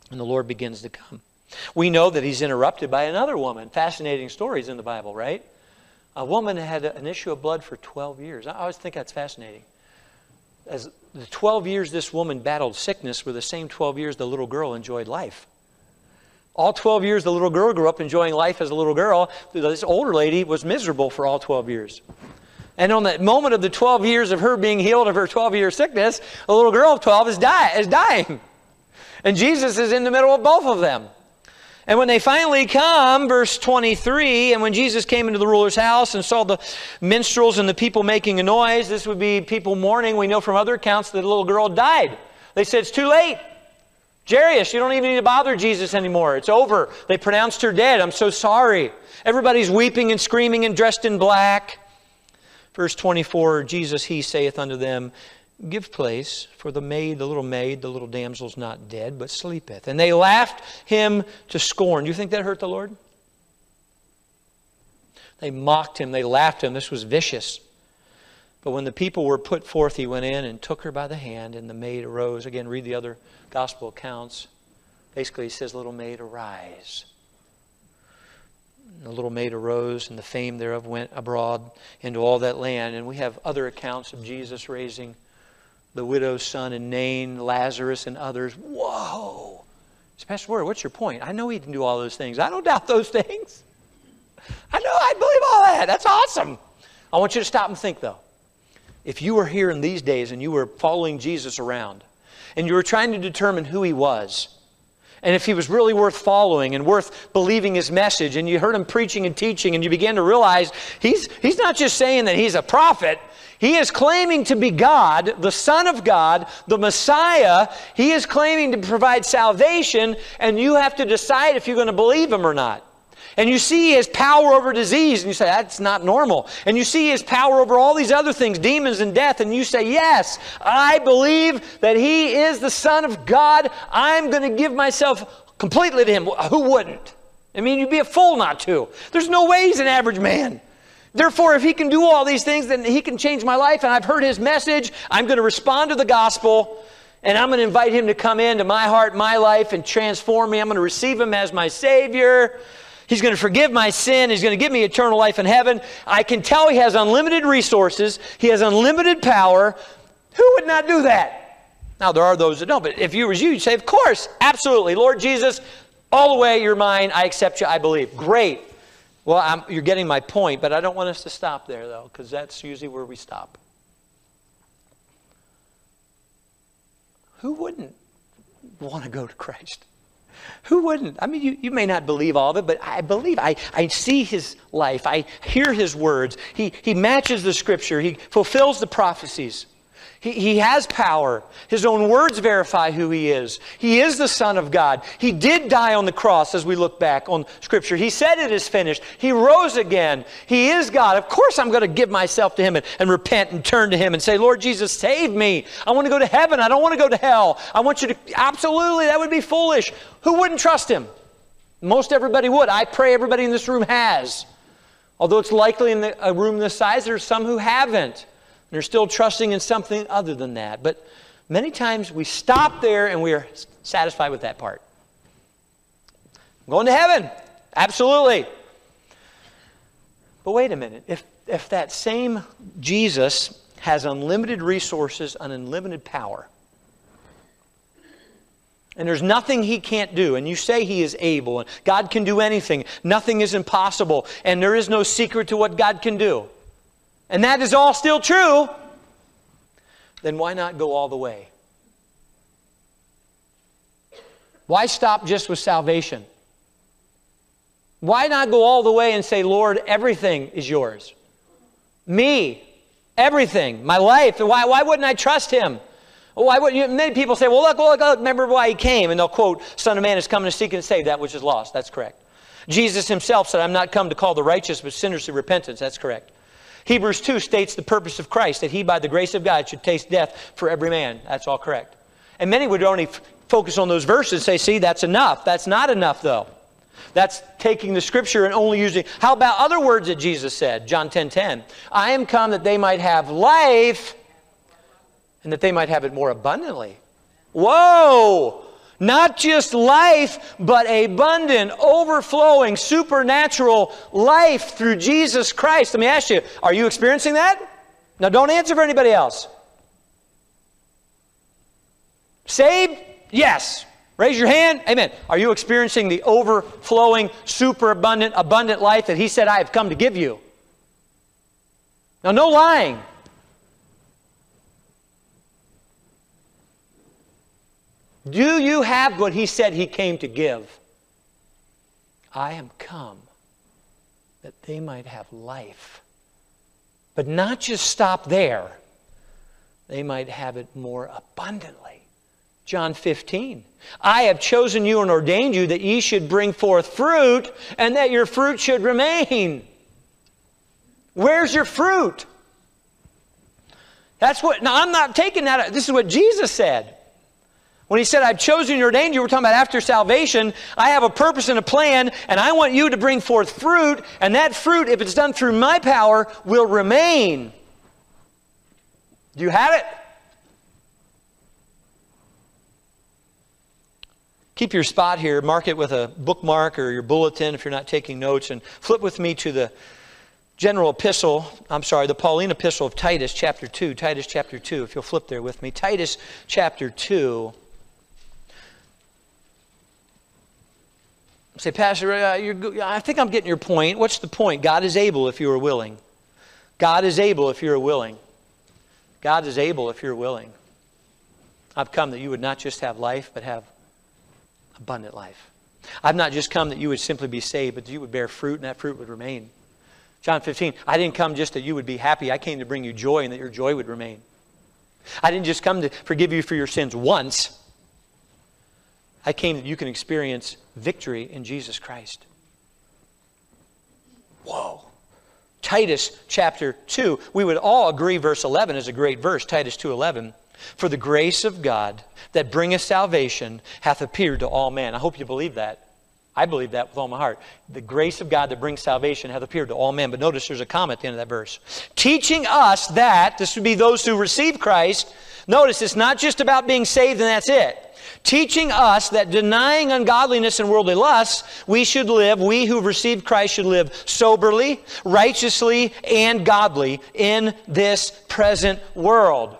[SPEAKER 4] And the Lord begins to come. We know that he's interrupted by another woman. Fascinating stories in the Bible, right? A woman had an issue of blood for 12 years. I always think that's fascinating. As the 12 years this woman battled sickness were the same 12 years the little girl enjoyed life. All 12 years the little girl grew up enjoying life as a little girl. This older lady was miserable for all 12 years. And on that moment of the 12 years of her being healed of her 12-year sickness, a little girl of 12 is dying. And Jesus is in the middle of both of them. And when they finally come, verse 23, and when Jesus came into the ruler's house and saw the minstrels and the people making a noise, this would be people mourning. We know from other accounts that the little girl died. They said, it's too late. Jairus, you don't even need to bother Jesus anymore. It's over. They pronounced her dead. I'm so sorry. Everybody's weeping and screaming and dressed in black. Verse 24, Jesus, he saith unto them, give place, for the little damsel's not dead, but sleepeth. And they laughed him to scorn. Do you think that hurt the Lord? They mocked him. They laughed him. This was vicious. But when the people were put forth, he went in and took her by the hand, and the maid arose. Again, read the other gospel accounts. Basically, he says, little maid, arise. The little maid arose, and the fame thereof went abroad into all that land. And we have other accounts of Jesus raising the widow's son in Nain, Lazarus, and others. Whoa! So, Pastor Ward, what's your point? I know he can do all those things. I don't doubt those things. I believe all that. That's awesome. I want you to stop and think, though. If you were here in these days and you were following Jesus around, and you were trying to determine who he was, and if he was really worth following and worth believing his message, and you heard him preaching and teaching, and you began to realize he's not just saying that he's a prophet, he is claiming to be God, the Son of God, the Messiah. He is claiming to provide salvation, and you have to decide if you're going to believe him or not. And you see he has power over disease, and you say, that's not normal. And you see he has power over all these other things, demons and death, and you say, yes, I believe that he is the Son of God. I'm going to give myself completely to him. Who wouldn't? I mean, you'd be a fool not to. There's no way he's an average man. Therefore, if he can do all these things, then he can change my life, and I've heard his message. I'm going to respond to the gospel, and I'm going to invite him to come into my heart, my life, and transform me. I'm going to receive him as my Savior. He's going to forgive my sin. He's going to give me eternal life in heaven. I can tell he has unlimited resources. He has unlimited power. Who would not do that? Now, there are those that don't, but if you was you'd say, of course, absolutely. Lord Jesus, all the way, you're mine. I accept you. I believe. Great. Well, you're getting my point, but I don't want us to stop there, though, because that's usually where we stop. Who wouldn't want to go to Christ? Who wouldn't? I mean, you may not believe all of it, but I believe. I see his life. I hear his words. He matches the Scripture. He fulfills the prophecies. He has power. His own words verify who he is. He is the Son of God. He did die on the cross as we look back on Scripture. He said it is finished. He rose again. He is God. Of course I'm going to give myself to him and repent and turn to him and say, Lord Jesus, save me. I want to go to heaven. I don't want to go to hell. I want you to... Absolutely, that would be foolish. Who wouldn't trust him? Most everybody would. I pray everybody in this room has. Although it's likely in a room this size, there's some who haven't. They're still trusting in something other than that. But many times we stop there and we are satisfied with that part. I'm going to heaven. Absolutely. But wait a minute. If that same Jesus has unlimited resources and unlimited power, and there's nothing he can't do, and you say he is able, and God can do anything, nothing is impossible, and there is no secret to what God can do, and that is all still true, then why not go all the way? Why stop just with salvation? Why not go all the way and say, Lord, everything is yours? Me, everything, my life. Why wouldn't I trust him? Why would you? Many people say, well, look, remember why he came. And they'll quote, Son of Man is coming to seek and save that which is lost. That's correct. Jesus himself said, I'm not come to call the righteous, but sinners to repentance. That's correct. Hebrews 2 states the purpose of Christ, that he by the grace of God should taste death for every man. That's all correct. And many would only focus on those verses and say, see, that's enough. That's not enough, though. That's taking the Scripture and only using... How about other words that Jesus said? John 10:10. I am come that they might have life, and that they might have it more abundantly. Whoa! Not just life, but abundant, overflowing, supernatural life through Jesus Christ. Let me ask you, are you experiencing that? Now don't answer for anybody else. Saved? Yes. Raise your hand. Amen. Are you experiencing the overflowing, superabundant, abundant life that He said, I have come to give you? Now, no lying. Do you have what He said He came to give? I am come that they might have life. But not just stop there. They might have it more abundantly. John 15. I have chosen you and ordained you that ye should bring forth fruit, and that your fruit should remain. Where's your fruit? That's what, now I'm not taking that, this is what Jesus said. When He said, I've chosen you and ordained you, we're talking about after salvation. I have a purpose and a plan, and I want you to bring forth fruit, and that fruit, if it's done through my power, will remain. Do you have it? Keep your spot here, mark it with a bookmark or your bulletin if you're not taking notes, and flip with me to the the Pauline epistle of Titus chapter 2. Titus chapter 2, if you'll flip there with me. Titus chapter 2. Say, Pastor, I think I'm getting your point. What's the point? God is able if you are willing. God is able if you're willing. God is able if you're willing. I've come that you would not just have life, but have abundant life. I've not just come that you would simply be saved, but that you would bear fruit, and that fruit would remain. John 15, I didn't come just that you would be happy. I came to bring you joy, and that your joy would remain. I didn't just come to forgive you for your sins once. I came that you can experience victory in Jesus Christ. Whoa. Titus chapter 2. We would all agree verse 11 is a great verse. Titus 2:11. For the grace of God that bringeth salvation hath appeared to all men. I hope you believe that. I believe that with all my heart. The grace of God that brings salvation hath appeared to all men. But notice there's a comma at the end of that verse. Teaching us that, this would be those who receive Christ. Notice it's not just about being saved and that's it. Teaching us that denying ungodliness and worldly lusts, we who received Christ should live soberly, righteously, and godly in this present world.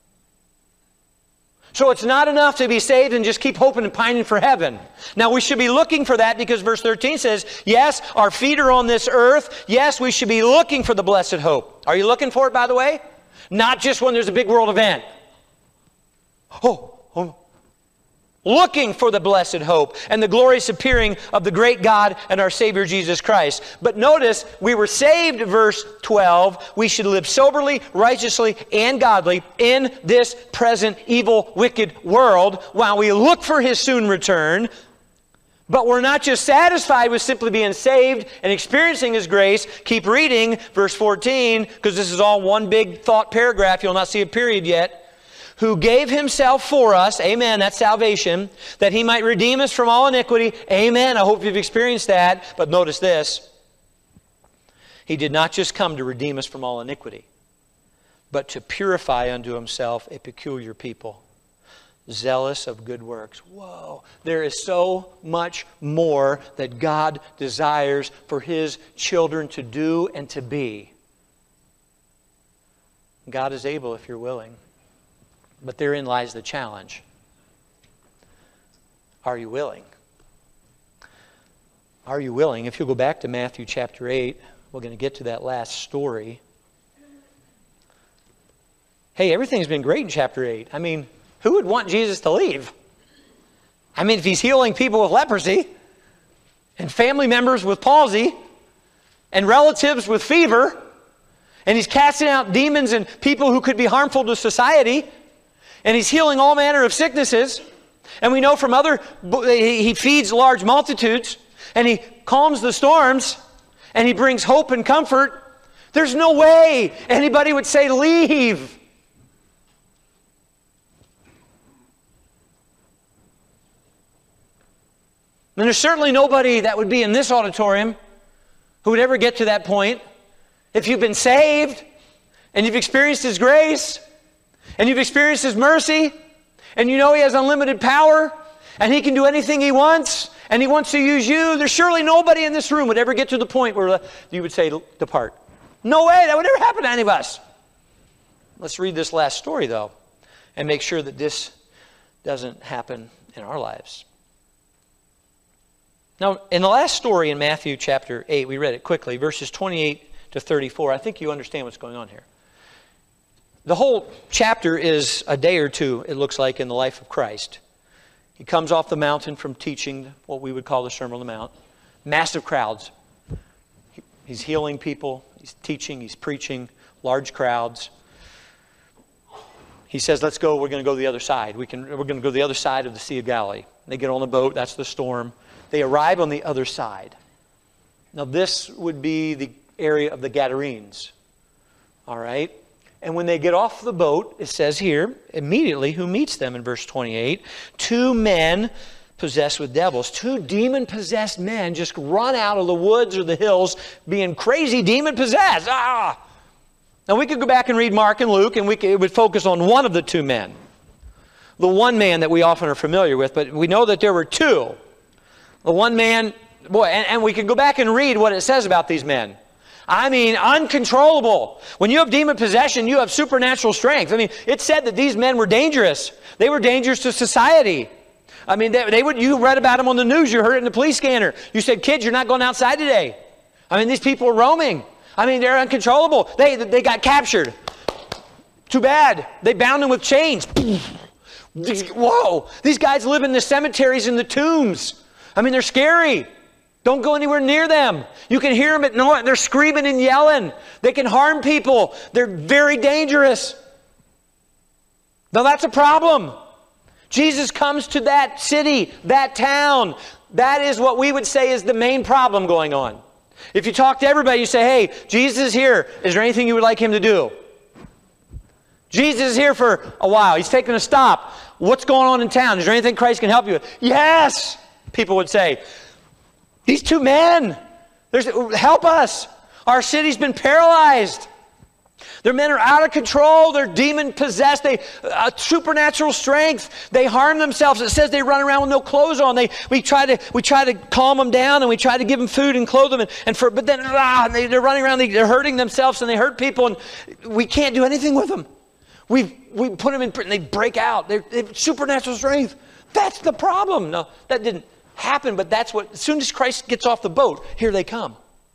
[SPEAKER 4] So it's not enough to be saved and just keep hoping and pining for heaven. Now we should be looking for that because verse 13 says, yes, our feet are on this earth. Yes, we should be looking for the blessed hope. Are you looking for it, by the way? Not just when there's a big world event. Looking for the blessed hope and the glorious appearing of the great God and our Savior Jesus Christ. But notice, we were saved, verse 12. We should live soberly, righteously, and godly in this present evil, wicked world while we look for His soon return. But we're not just satisfied with simply being saved and experiencing His grace. Keep reading, verse 14, because this is all one big thought paragraph. You'll not see a period yet. Who gave Himself for us, amen, that's salvation, that He might redeem us from all iniquity, amen, I hope you've experienced that. But notice this, He did not just come to redeem us from all iniquity, but to purify unto Himself a peculiar people, zealous of good works. Whoa, there is so much more that God desires for His children to do and to be. God is able if you're willing. But therein lies the challenge. Are you willing? Are you willing? If you'll go back to Matthew chapter 8, we're going to get to that last story. Hey, everything's been great in chapter 8. I mean, who would want Jesus to leave? I mean, if He's healing people with leprosy, and family members with palsy, and relatives with fever, and He's casting out demons and people who could be harmful to society, and He's healing all manner of sicknesses. And we know from He feeds large multitudes. And He calms the storms. And He brings hope and comfort. There's no way anybody would say, leave. And there's certainly nobody that would be in this auditorium who would ever get to that point. If you've been saved and you've experienced His grace, and you've experienced His mercy, and you know He has unlimited power, and He can do anything He wants, and He wants to use you, there's surely nobody in this room would ever get to the point where you would say, depart. No way, that would never happen to any of us. Let's read this last story, though, and make sure that this doesn't happen in our lives. Now, in the last story in Matthew chapter 8, we read it quickly, verses 28 to 34. I think you understand what's going on here. The whole chapter is a day or two, it looks like, in the life of Christ. He comes off the mountain from teaching what we would call the Sermon on the Mount. Massive crowds. He's healing people. He's teaching. He's preaching. Large crowds. He says, let's go. We're going to go to the other side. We're going to go to the other side of the Sea of Galilee. They get on the boat. That's the storm. They arrive on the other side. Now, this would be the area of the Gadarenes. All right? And when they get off the boat, it says here, immediately, who meets them in verse 28? 2 men possessed with devils. 2 demon-possessed men just run out of the woods or the hills being crazy demon-possessed. Ah! Now, we could go back and read Mark and Luke, and it would focus on one of the 2 men. The one man that we often are familiar with, but we know that there were 2. The one man, boy, and we can go back and read what it says about these men. I mean, uncontrollable. When you have demon possession, you have supernatural strength. I mean, it said that these men were dangerous. They were dangerous to society. I mean, you read about them on the news. You heard it in the police scanner. You said, kids, you're not going outside today. I mean, these people are roaming. I mean, they're uncontrollable. They got captured. Too bad. They bound them with chains. Whoa. These guys live in the cemeteries and the tombs. I mean, they're scary. Don't go anywhere near them. You can hear them at night. They're screaming and yelling. They can harm people. They're very dangerous. Now, that's a problem. Jesus comes to that city, that town. That is what we would say is the main problem going on. If you talk to everybody, you say, hey, Jesus is here. Is there anything you would like Him to do? Jesus is here for a while. He's taking a stop. What's going on in town? Is there anything Christ can help you with? Yes, people would say. These 2 men, help us. Our city's been paralyzed. Their men are out of control. They're demon-possessed. Supernatural strength. They harm themselves. It says they run around with no clothes on. We try to calm them down, and we try to give them food and clothe them. But then they're running around. They're hurting themselves, and they hurt people, and we can't do anything with them. We put them in prison. They break out. They have supernatural strength. That's the problem. No, that didn't happen, but that's what, as soon as Christ gets off the boat, here they come.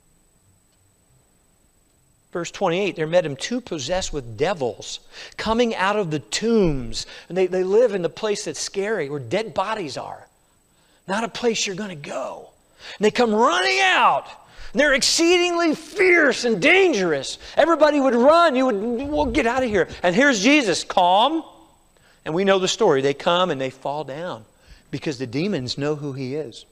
[SPEAKER 4] Verse 28, there met Him 2 possessed with devils, coming out of the tombs. And they live in the place that's scary, where dead bodies are. Not a place you're going to go. And they come running out. And they're exceedingly fierce and dangerous. Everybody would run. We'll get out of here. And here's Jesus, calm. And we know the story. They come and they fall down, because the demons know who He is.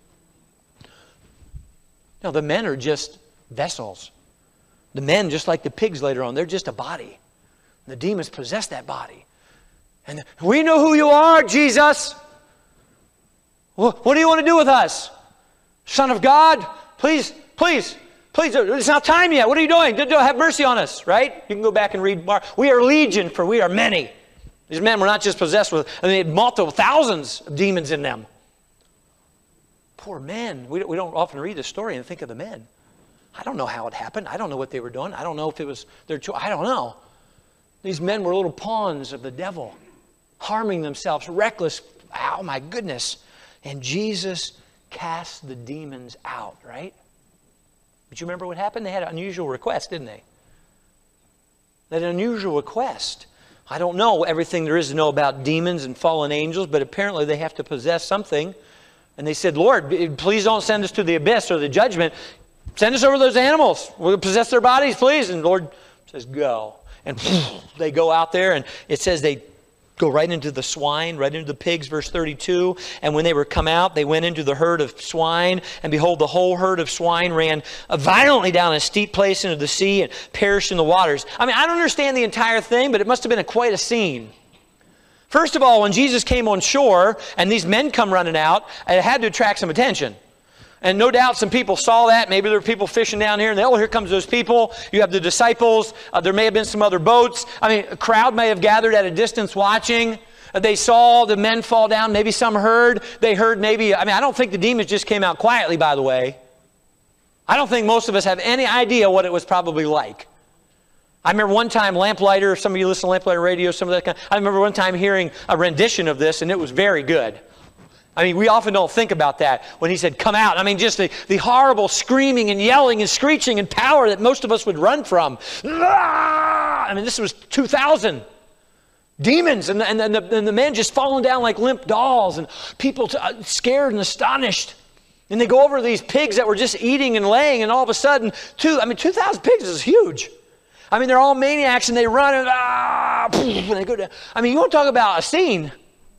[SPEAKER 4] Now, the men are just vessels. The men, just like the pigs later on, they're just a body. The demons possess that body. And we know who you are, Jesus. What do you want to do with us? Son of God, please, it's not time yet. What are you doing? Have mercy on us, right? You can go back and read Mark. We are legion, for we are many. These men were not just possessed with, they had multiple thousands of demons in them. Poor men. We don't often read the story and think of the men. I don't know how it happened. I don't know what they were doing. I don't know if it was their choice. I don't know. These men were little pawns of the devil, harming themselves, reckless. Oh, my goodness. And Jesus cast the demons out, right? But you remember what happened? They had an unusual request, didn't they? They had an unusual request. I don't know everything there is to know about demons and fallen angels, but apparently they have to possess something. And they said, Lord, please don't send us to the abyss or the judgment. Send us over those animals. We'll possess their bodies, please. And the Lord says, go. And they go out there, and it says they go right into the swine, right into the pigs, verse 32. And when they were come out, they went into the herd of swine. And behold, the whole herd of swine ran violently down a steep place into the sea and perished in the waters. I mean, I don't understand the entire thing, but it must have been quite a scene. First of all, when Jesus came on shore and these men come running out, it had to attract some attention. And no doubt some people saw that. Maybe there were people fishing down here, and oh, here comes those people. You have the disciples. There may have been some other boats. I mean, a crowd may have gathered at a distance watching. They saw the men fall down. Maybe some heard. They heard maybe, I don't think the demons just came out quietly, by the way. I don't think most of us have any idea what it was probably like. I remember one time Lamplighter, some of you listen to Lamplighter radio, some of that kind. I remember one time hearing a rendition of this, and it was very good. We often don't think about that when he said, come out. Just the horrible screaming and yelling and screeching and power that most of us would run from. This was 2000. Demons and the men just falling down like limp dolls and people scared and astonished. And they go over to these pigs that were just eating and laying, and all of a sudden, 2,000 pigs is huge. They're all maniacs and they run and they go down. You want to talk about a scene.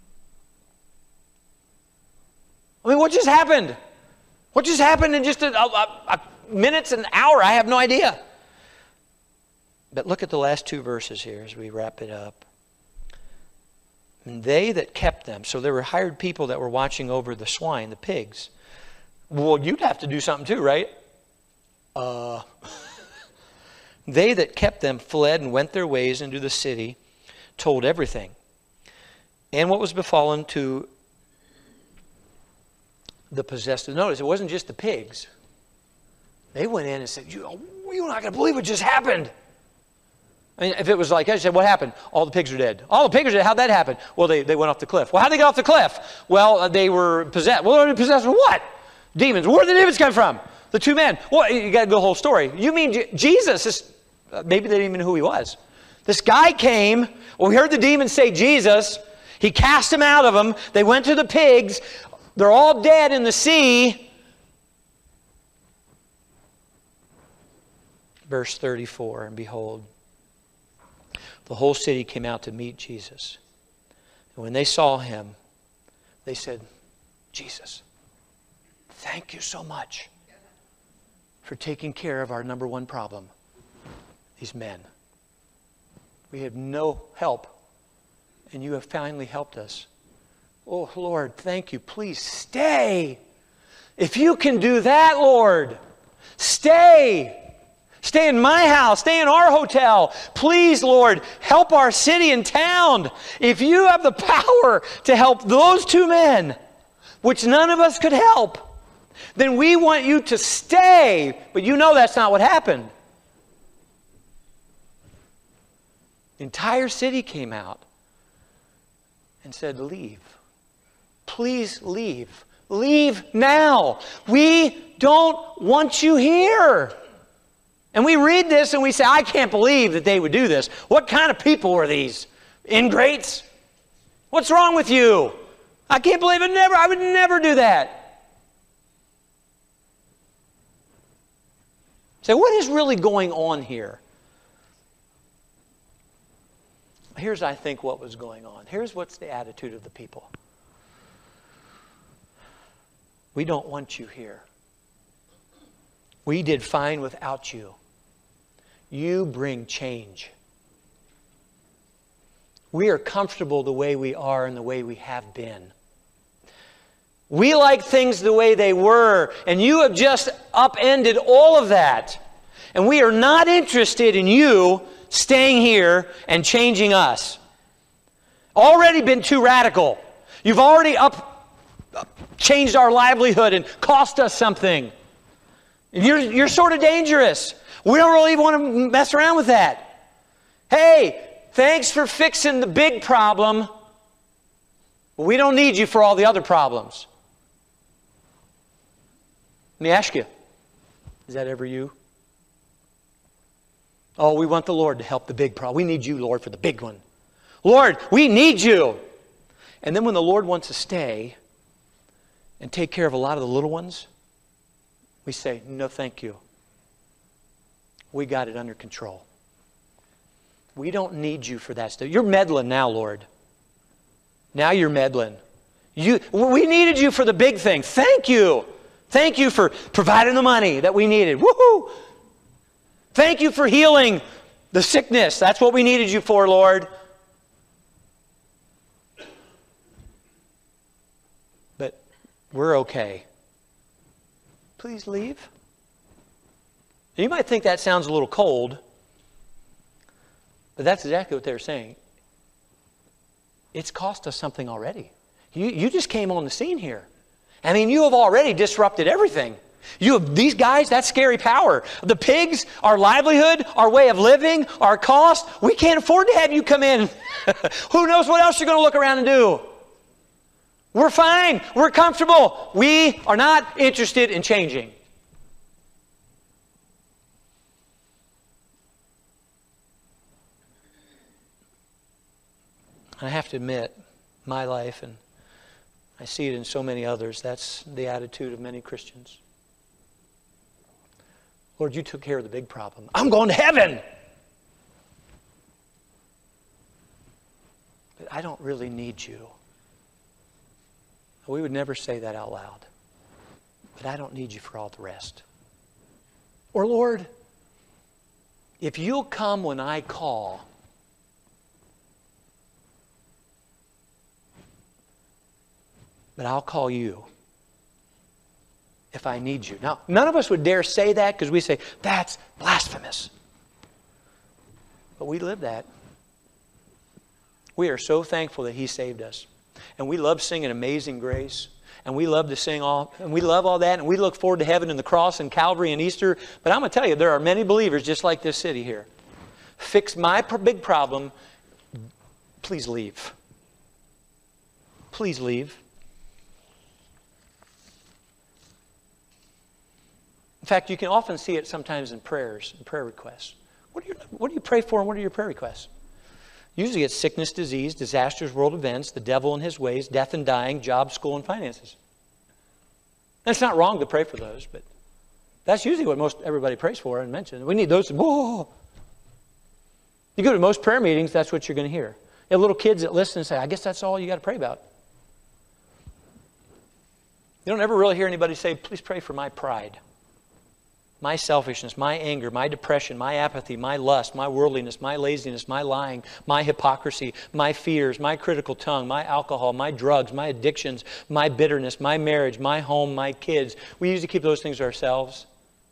[SPEAKER 4] What just happened? What just happened in just a minutes, an hour? I have no idea. But look at the last 2 verses here as we wrap it up. And they that kept them, so there were hired people that were watching over the swine, the pigs. Well, you'd have to do something too, right? They that kept them fled and went their ways into the city, told everything, and what was befallen to the possessed. Notice, it wasn't just the pigs. They went in and said, you're not going to believe what just happened. If it was like, I said, what happened? All the pigs are dead. All the pigs are dead. How'd that happen? Well, they went off the cliff. Well, how'd they get off the cliff? Well, they were possessed. Well, they were possessed with what? Demons. Where did the demons come from? The 2 men. Well, you got to go the whole story. You mean Jesus? Maybe they didn't even know who he was. This guy came. Well, we heard the demons say Jesus. He cast them out of them. They went to the pigs. They're all dead in the sea. Verse 34, and behold, the whole city came out to meet Jesus. And when they saw him, they said, Jesus, thank you so much for taking care of our number 1 problem, these men. We had no help, and you have finally helped us. Oh, Lord, thank you. Please stay. If you can do that, Lord, stay. Stay in my house. Stay in our hotel. Please, Lord, help our city and town. If you have the power to help those 2 men, which none of us could help, then we want you to stay. But you know that's not what happened. The entire city came out and said, leave. Please leave. Leave now. We don't want you here. And we read this and we say, I can't believe that they would do this. What kind of people are these? Ingrates? What's wrong with you? I can't believe it. I would never do that. So what is really going on here? Here's, I think, what was going on. Here's what's the attitude of the people. We don't want you here. We did fine without you. You bring change. We are comfortable the way we are and the way we have been. We like things the way they were, and you have just upended all of that. And we are not interested in you staying here and changing us. Already been too radical. You've already changed our livelihood and cost us something. You're sort of dangerous. We don't really want to mess around with that. Hey, thanks for fixing the big problem, but we don't need you for all the other problems. Let me ask you, is that ever you? Oh, we want the Lord to help the big problem. We need you, Lord, for the big one. Lord, we need you. And then when the Lord wants to stay and take care of a lot of the little ones, we say, no, thank you. We got it under control. We don't need you for that stuff. You're meddling now, Lord. Now you're meddling. We needed you for the big thing. Thank you. Thank you for providing the money that we needed. Woohoo! Thank you for healing the sickness. That's what we needed you for, Lord. But we're okay. Please leave. You might think that sounds a little cold, but that's exactly what they're saying. it's cost us something already. You just came on the scene here. I mean, you have already disrupted everything. You have these guys, that's scary power. The pigs, our livelihood, our way of living, our cost, we can't afford to have you come in. Who knows what else you're going to look around and do? We're fine. We're comfortable. We are not interested in changing. I have to admit, my life, and I see it in so many others, that's the attitude of many Christians. Lord, you took care of the big problem. I'm going to heaven. But I don't really need you. We would never say that out loud. But I don't need you for all the rest. Or Lord, if you'll come when I call, but I'll call you if I need you. Now, none of us would dare say that because we say, that's blasphemous. But we live that. We are so thankful that He saved us. And we love singing Amazing Grace. And we love to sing all, and we love all that. And we look forward to heaven and the cross and Calvary and Easter. But I'm going to tell you, there are many believers just like this city here. Fix my big problem. Please leave. Please leave. In fact, you can often see it sometimes in prayers and prayer requests. What do you pray for, and what are your prayer requests? Usually it's sickness, disease, disasters, world events, the devil and his ways, death and dying, job, school, and finances. And it's not wrong to pray for those, but that's usually what most everybody prays for and mentions. We need those. Whoa. You go to most prayer meetings, that's what you're going to hear. You have little kids that listen and say, I guess that's all you got to pray about. You don't ever really hear anybody say, please pray for my pride, my selfishness, my anger, my depression, my apathy, my lust, my worldliness, my laziness, my lying, my hypocrisy, my fears, my critical tongue, my alcohol, my drugs, my addictions, my bitterness, my marriage, my home, my kids. We usually keep those things to ourselves.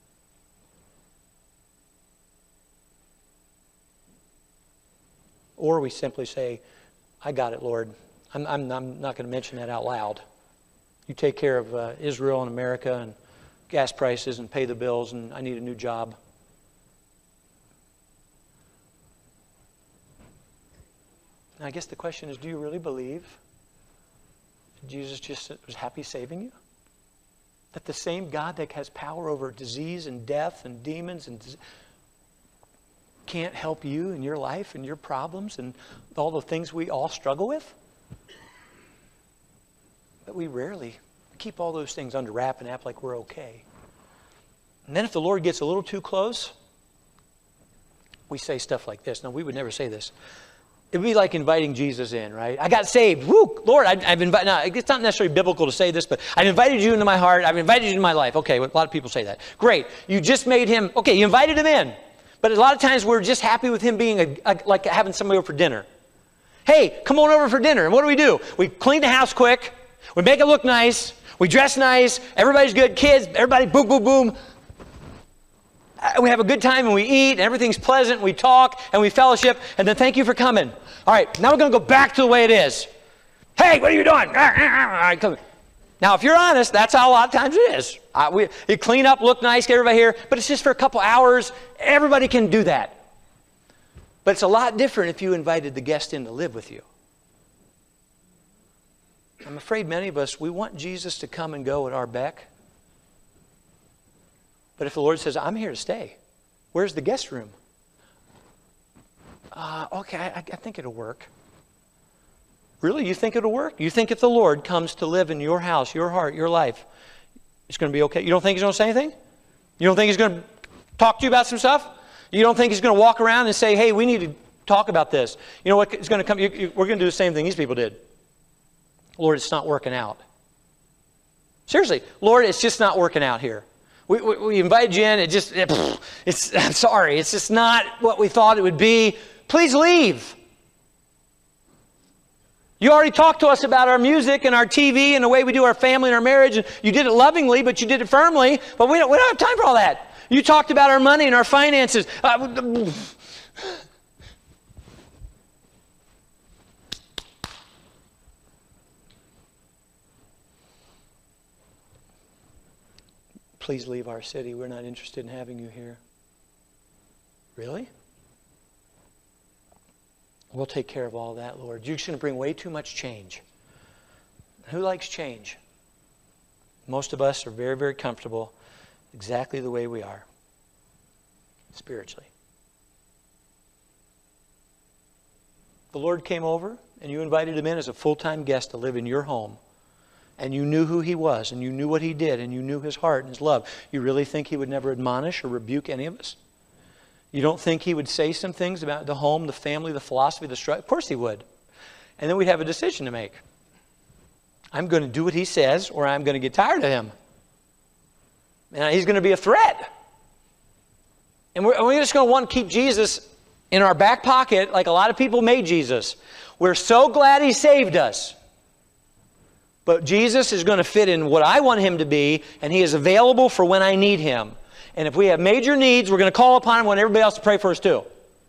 [SPEAKER 4] Or we simply say, I got it, Lord. I'm not going to mention that out loud. You take care of Israel and America and gas prices and pay the bills, and I need a new job. And I guess the question is, do you really believe that Jesus just was happy saving you? That the same God that has power over disease and death and demons and can't help you in your life and your problems and all the things we all struggle with? But we rarely keep all those things under wrap and act like we're okay. And then if the Lord gets a little too close, we say stuff like this. Now, we would never say this. It would be like inviting Jesus in, right? I got saved. Woo, Lord, I've invited. Now, it's not necessarily biblical to say this, but I've invited you into my heart. I've invited you into my life. Okay, a lot of people say that. Great. You just made him, okay, you invited him in. But a lot of times we're just happy with him being like having somebody over for dinner. Hey, come on over for dinner. And what do? We clean the house quick. We make it look nice. We dress nice. Everybody's good. Kids, everybody, boom, boom, boom. We have a good time and we eat and everything's pleasant. We talk and we fellowship. And then thank you for coming. All right, now we're going to go back to the way it is. Hey, what are you doing? Now, if you're honest, that's how a lot of times it is. You clean up, look nice, get everybody here. But it's just for a couple hours. Everybody can do that. But it's a lot different if you invited the guest in to live with you. I'm afraid many of us, we want Jesus to come and go at our beck. But if the Lord says, I'm here to stay, where's the guest room? Okay, I think it'll work. Really? You think it'll work? You think if the Lord comes to live in your house, your heart, your life, it's going to be okay? You don't think He's going to say anything? You don't think He's going to talk to you about some stuff? You don't think He's going to walk around and say, hey, we need to talk about this? You know what? It's going to come. We're going to do the same thing these people did. Lord, it's not working out. Seriously, Lord, it's just not working out here. We invited you in. I'm sorry. It's just not what we thought it would be. Please leave. You already talked to us about our music and our TV and the way we do our family and our marriage. And you did it lovingly, but you did it firmly. But we don't have time for all that. You talked about our money and our finances. please leave our city. We're not interested in having you here. Really? We'll take care of all that, Lord. You're just going to bring way too much change. Who likes change? Most of us are very, very comfortable exactly the way we are, spiritually. The Lord came over and you invited him in as a full-time guest to live in your home. And you knew who he was, and you knew what he did, and you knew his heart and his love. You really think he would never admonish or rebuke any of us? You don't think he would say some things about the home, the family, the philosophy, the struggle? Of course he would. And then we'd have a decision to make. I'm going to do what he says, or I'm going to get tired of him. And he's going to be a threat. And we're just going to want to keep Jesus in our back pocket like a lot of people made Jesus. We're so glad he saved us. But Jesus is going to fit in what I want him to be, and he is available for when I need him. And if we have major needs, we're going to call upon him when everybody else to pray for us too.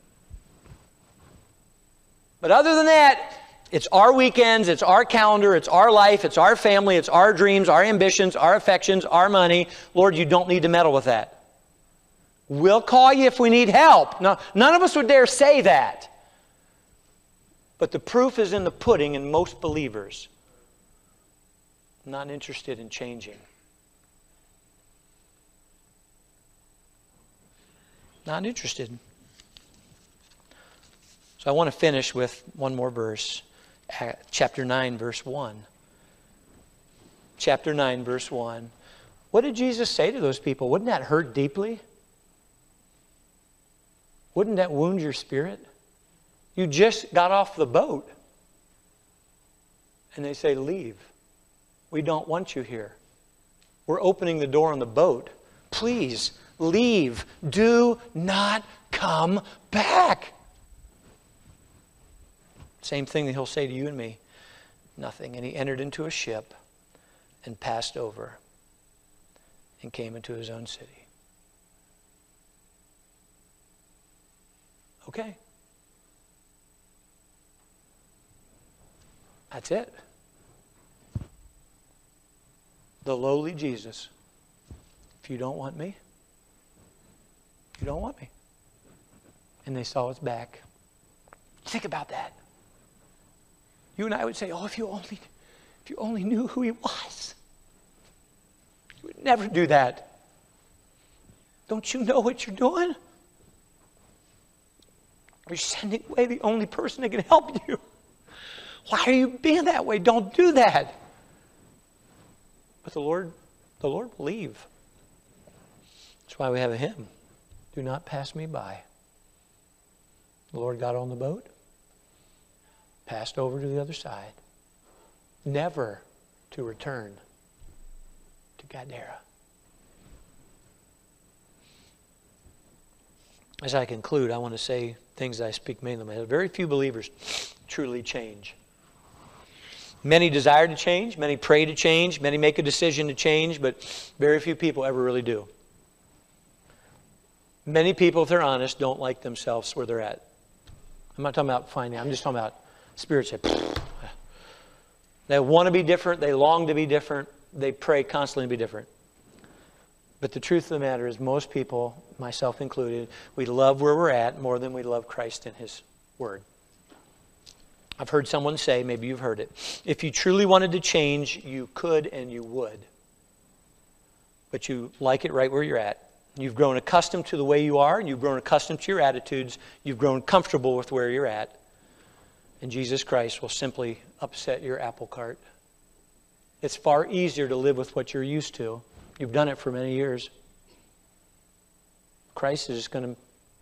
[SPEAKER 4] But other than that, it's our weekends, it's our calendar, it's our life, it's our family, it's our dreams, our ambitions, our affections, our money. Lord, you don't need to meddle with that. We'll call you if we need help. No, none of us would dare say that. But the proof is in the pudding in most believers. Not interested in changing. Not interested. So I want to finish with one more verse. Chapter 9, verse 1. Chapter 9, verse 1. What did Jesus say to those people? Wouldn't that hurt deeply? Wouldn't that wound your spirit? You just got off the boat. And they say, leave. We don't want you here. We're opening the door on the boat. Please, leave. Do not come back. Same thing that he'll say to you and me. Nothing. And he entered into a ship and passed over and came into his own city. Okay. That's it. The lowly Jesus. If you don't want me, you don't want me. And they saw his back. Think about that. You and I would say, oh, if you only knew who he was. You would never do that. Don't you know what you're doing? You're sending away the only person that can help you. Why are you being that way? Don't do that. But the Lord will leave. That's why we have a hymn. Do not pass me by. The Lord got on the boat, passed over to the other side, never to return to Gadara. As I conclude, I want to say things I speak mainly. Very few believers truly change. Many desire to change, many pray to change, many make a decision to change, but very few people ever really do. Many people, if they're honest, don't like themselves where they're at. I'm not talking about finding, I'm just talking about spiritually. They want to be different, they long to be different, they pray constantly to be different. But the truth of the matter is most people, myself included, we love where we're at more than we love Christ and his word. I've heard someone say, maybe you've heard it, if you truly wanted to change, you could and you would. But you like it right where you're at. You've grown accustomed to the way you are, and you've grown accustomed to your attitudes. You've grown comfortable with where you're at. And Jesus Christ will simply upset your apple cart. It's far easier to live with what you're used to. You've done it for many years. Christ is just going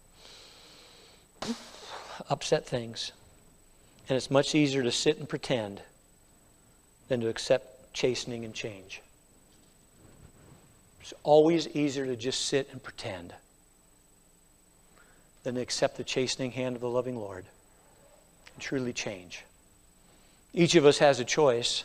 [SPEAKER 4] to upset things. And it's much easier to sit and pretend than to accept chastening and change. It's always easier to just sit and pretend than to accept the chastening hand of the loving Lord and truly change. Each of us has a choice.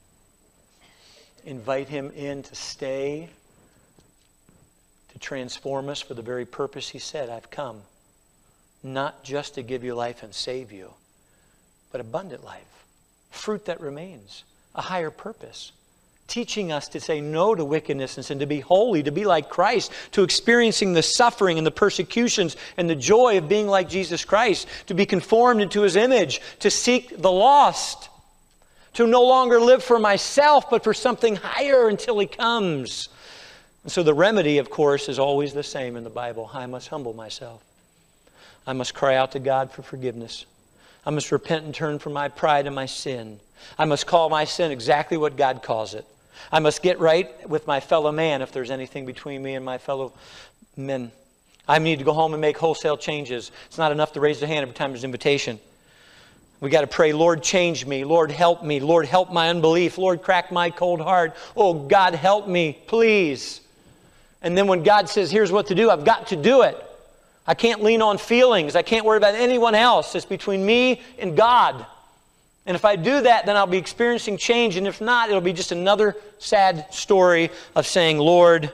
[SPEAKER 4] Invite him in to stay, to transform us for the very purpose he said, I've come, not just to give you life and save you, but abundant life, fruit that remains, a higher purpose, teaching us to say no to wickedness and sin, to be holy, to be like Christ, to experiencing the suffering and the persecutions and the joy of being like Jesus Christ, to be conformed into His image, to seek the lost, to no longer live for myself, but for something higher until He comes. And so the remedy, of course, is always the same in the Bible. I must humble myself. I must cry out to God for forgiveness. I must repent and turn from my pride and my sin. I must call my sin exactly what God calls it. I must get right with my fellow man if there's anything between me and my fellow men. I need to go home and make wholesale changes. It's not enough to raise the hand every time there's an invitation. We got to pray, Lord, change me. Lord, help me. Lord, help my unbelief. Lord, crack my cold heart. Oh, God, help me, please. And then when God says, here's what to do, I've got to do it. I can't lean on feelings. I can't worry about anyone else. It's between me and God. And if I do that, then I'll be experiencing change. And if not, it'll be just another sad story of saying, Lord,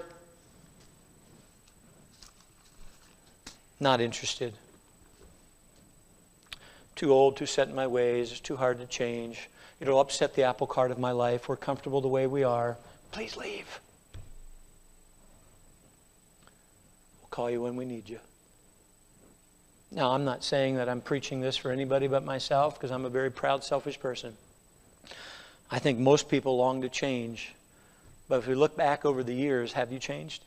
[SPEAKER 4] not interested. Too old, too set in my ways. It's too hard to change. It'll upset the apple cart of my life. We're comfortable the way we are. Please leave. We'll call you when we need you. Now, I'm not saying that I'm preaching this for anybody but myself, because I'm a very proud, selfish person. I think most people long to change. But if we look back over the years, have you changed?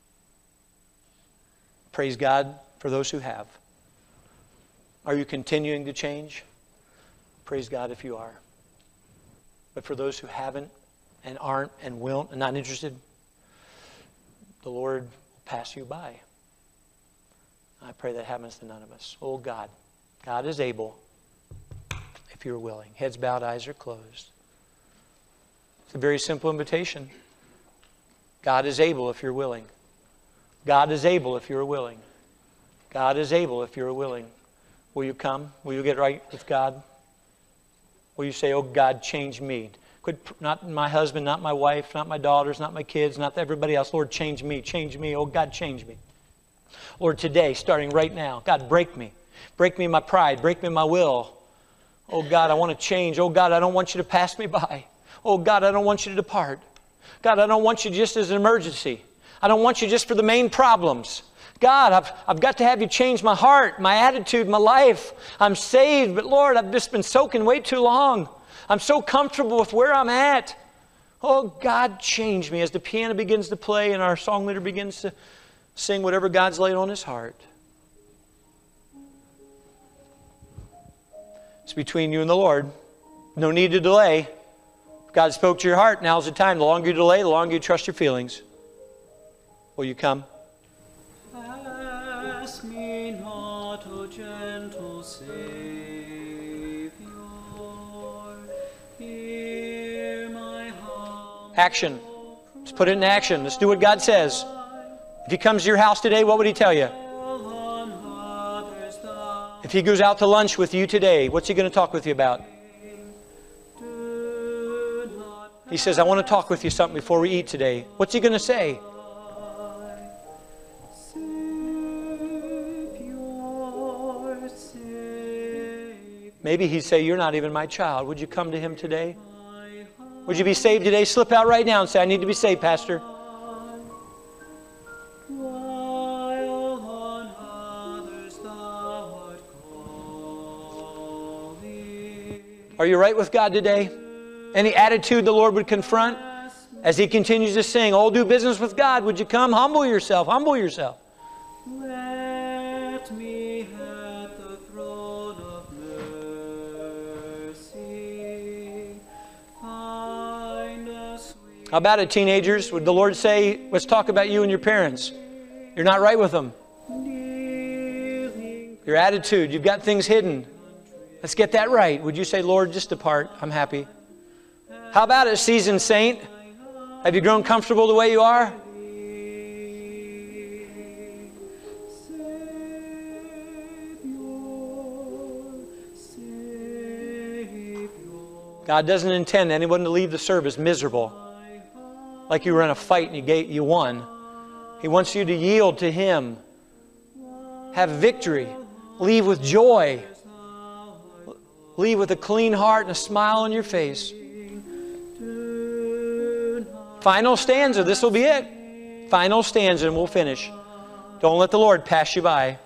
[SPEAKER 4] Praise God for those who have. Are you continuing to change? Praise God if you are. But for those who haven't and aren't and won't and not interested, the Lord will pass you by. I pray that happens to none of us. Oh, God. God is able if you're willing. Heads bowed, eyes are closed. It's a very simple invitation. God is able if you're willing. God is able if you're willing. God is able if you're willing. Will you come? Will you get right with God? Will you say, oh, God, change me? Not my husband, not my wife, not my daughters, not my kids, not everybody else. Lord, change me. Change me. Oh, God, change me. Lord, today, starting right now, God, break me. Break me in my pride. Break me in my will. Oh, God, I want to change. Oh, God, I don't want you to pass me by. Oh, God, I don't want you to depart. God, I don't want you just as an emergency. I don't want you just for the main problems. God, I've got to have you change my heart, my attitude, my life. I'm saved, but Lord, I've just been soaking way too long. I'm so comfortable with where I'm at. Oh, God, change me. As the piano begins to play and our song leader begins to sing whatever God's laid on his heart. It's between you and the Lord. No need to delay. If God spoke to your heart, now's the time. The longer you delay, the longer you trust your feelings. Will you come?
[SPEAKER 3] Ask me not, O gentle Savior, hear my humble
[SPEAKER 4] Action. Let's put it in action. Let's do what God says. If He comes to your house today, what would He tell you?
[SPEAKER 3] on others thou
[SPEAKER 4] If He goes out to lunch with you today, what's He going to talk with you about?
[SPEAKER 3] do not
[SPEAKER 4] He says, I want to talk with you something before we eat today. What's He going to say?
[SPEAKER 3] Savior, save
[SPEAKER 4] Maybe He'd say, you're not even my child. Would you come to Him today? Would you be saved today? Slip out right now and say, I need to be saved, Pastor.
[SPEAKER 3] while on others thou art calling.
[SPEAKER 4] Are you right with God today? Any attitude the Lord would confront? As He continues to sing, oh, do business with God. Would you come? Humble yourself. Humble yourself.
[SPEAKER 3] Let me at the throne of mercy find a sweet
[SPEAKER 4] How about it, teenagers? Would the Lord say, let's talk about you and your parents? You're not right with them.
[SPEAKER 3] kneeling.
[SPEAKER 4] Your attitude, you've got things hidden. Let's get that right. Would you say, Lord, just depart. I'm happy. How about it, seasoned saint? Have you grown comfortable the way you are? God doesn't intend anyone to leave the service miserable, like you were in a fight and you won. He wants you to yield to Him. Have victory. Leave with joy. Leave with a clean heart and a smile on your face.
[SPEAKER 3] Do
[SPEAKER 4] Final stanza. This will be it. Final stanza and we'll finish. Don't let the Lord pass you by.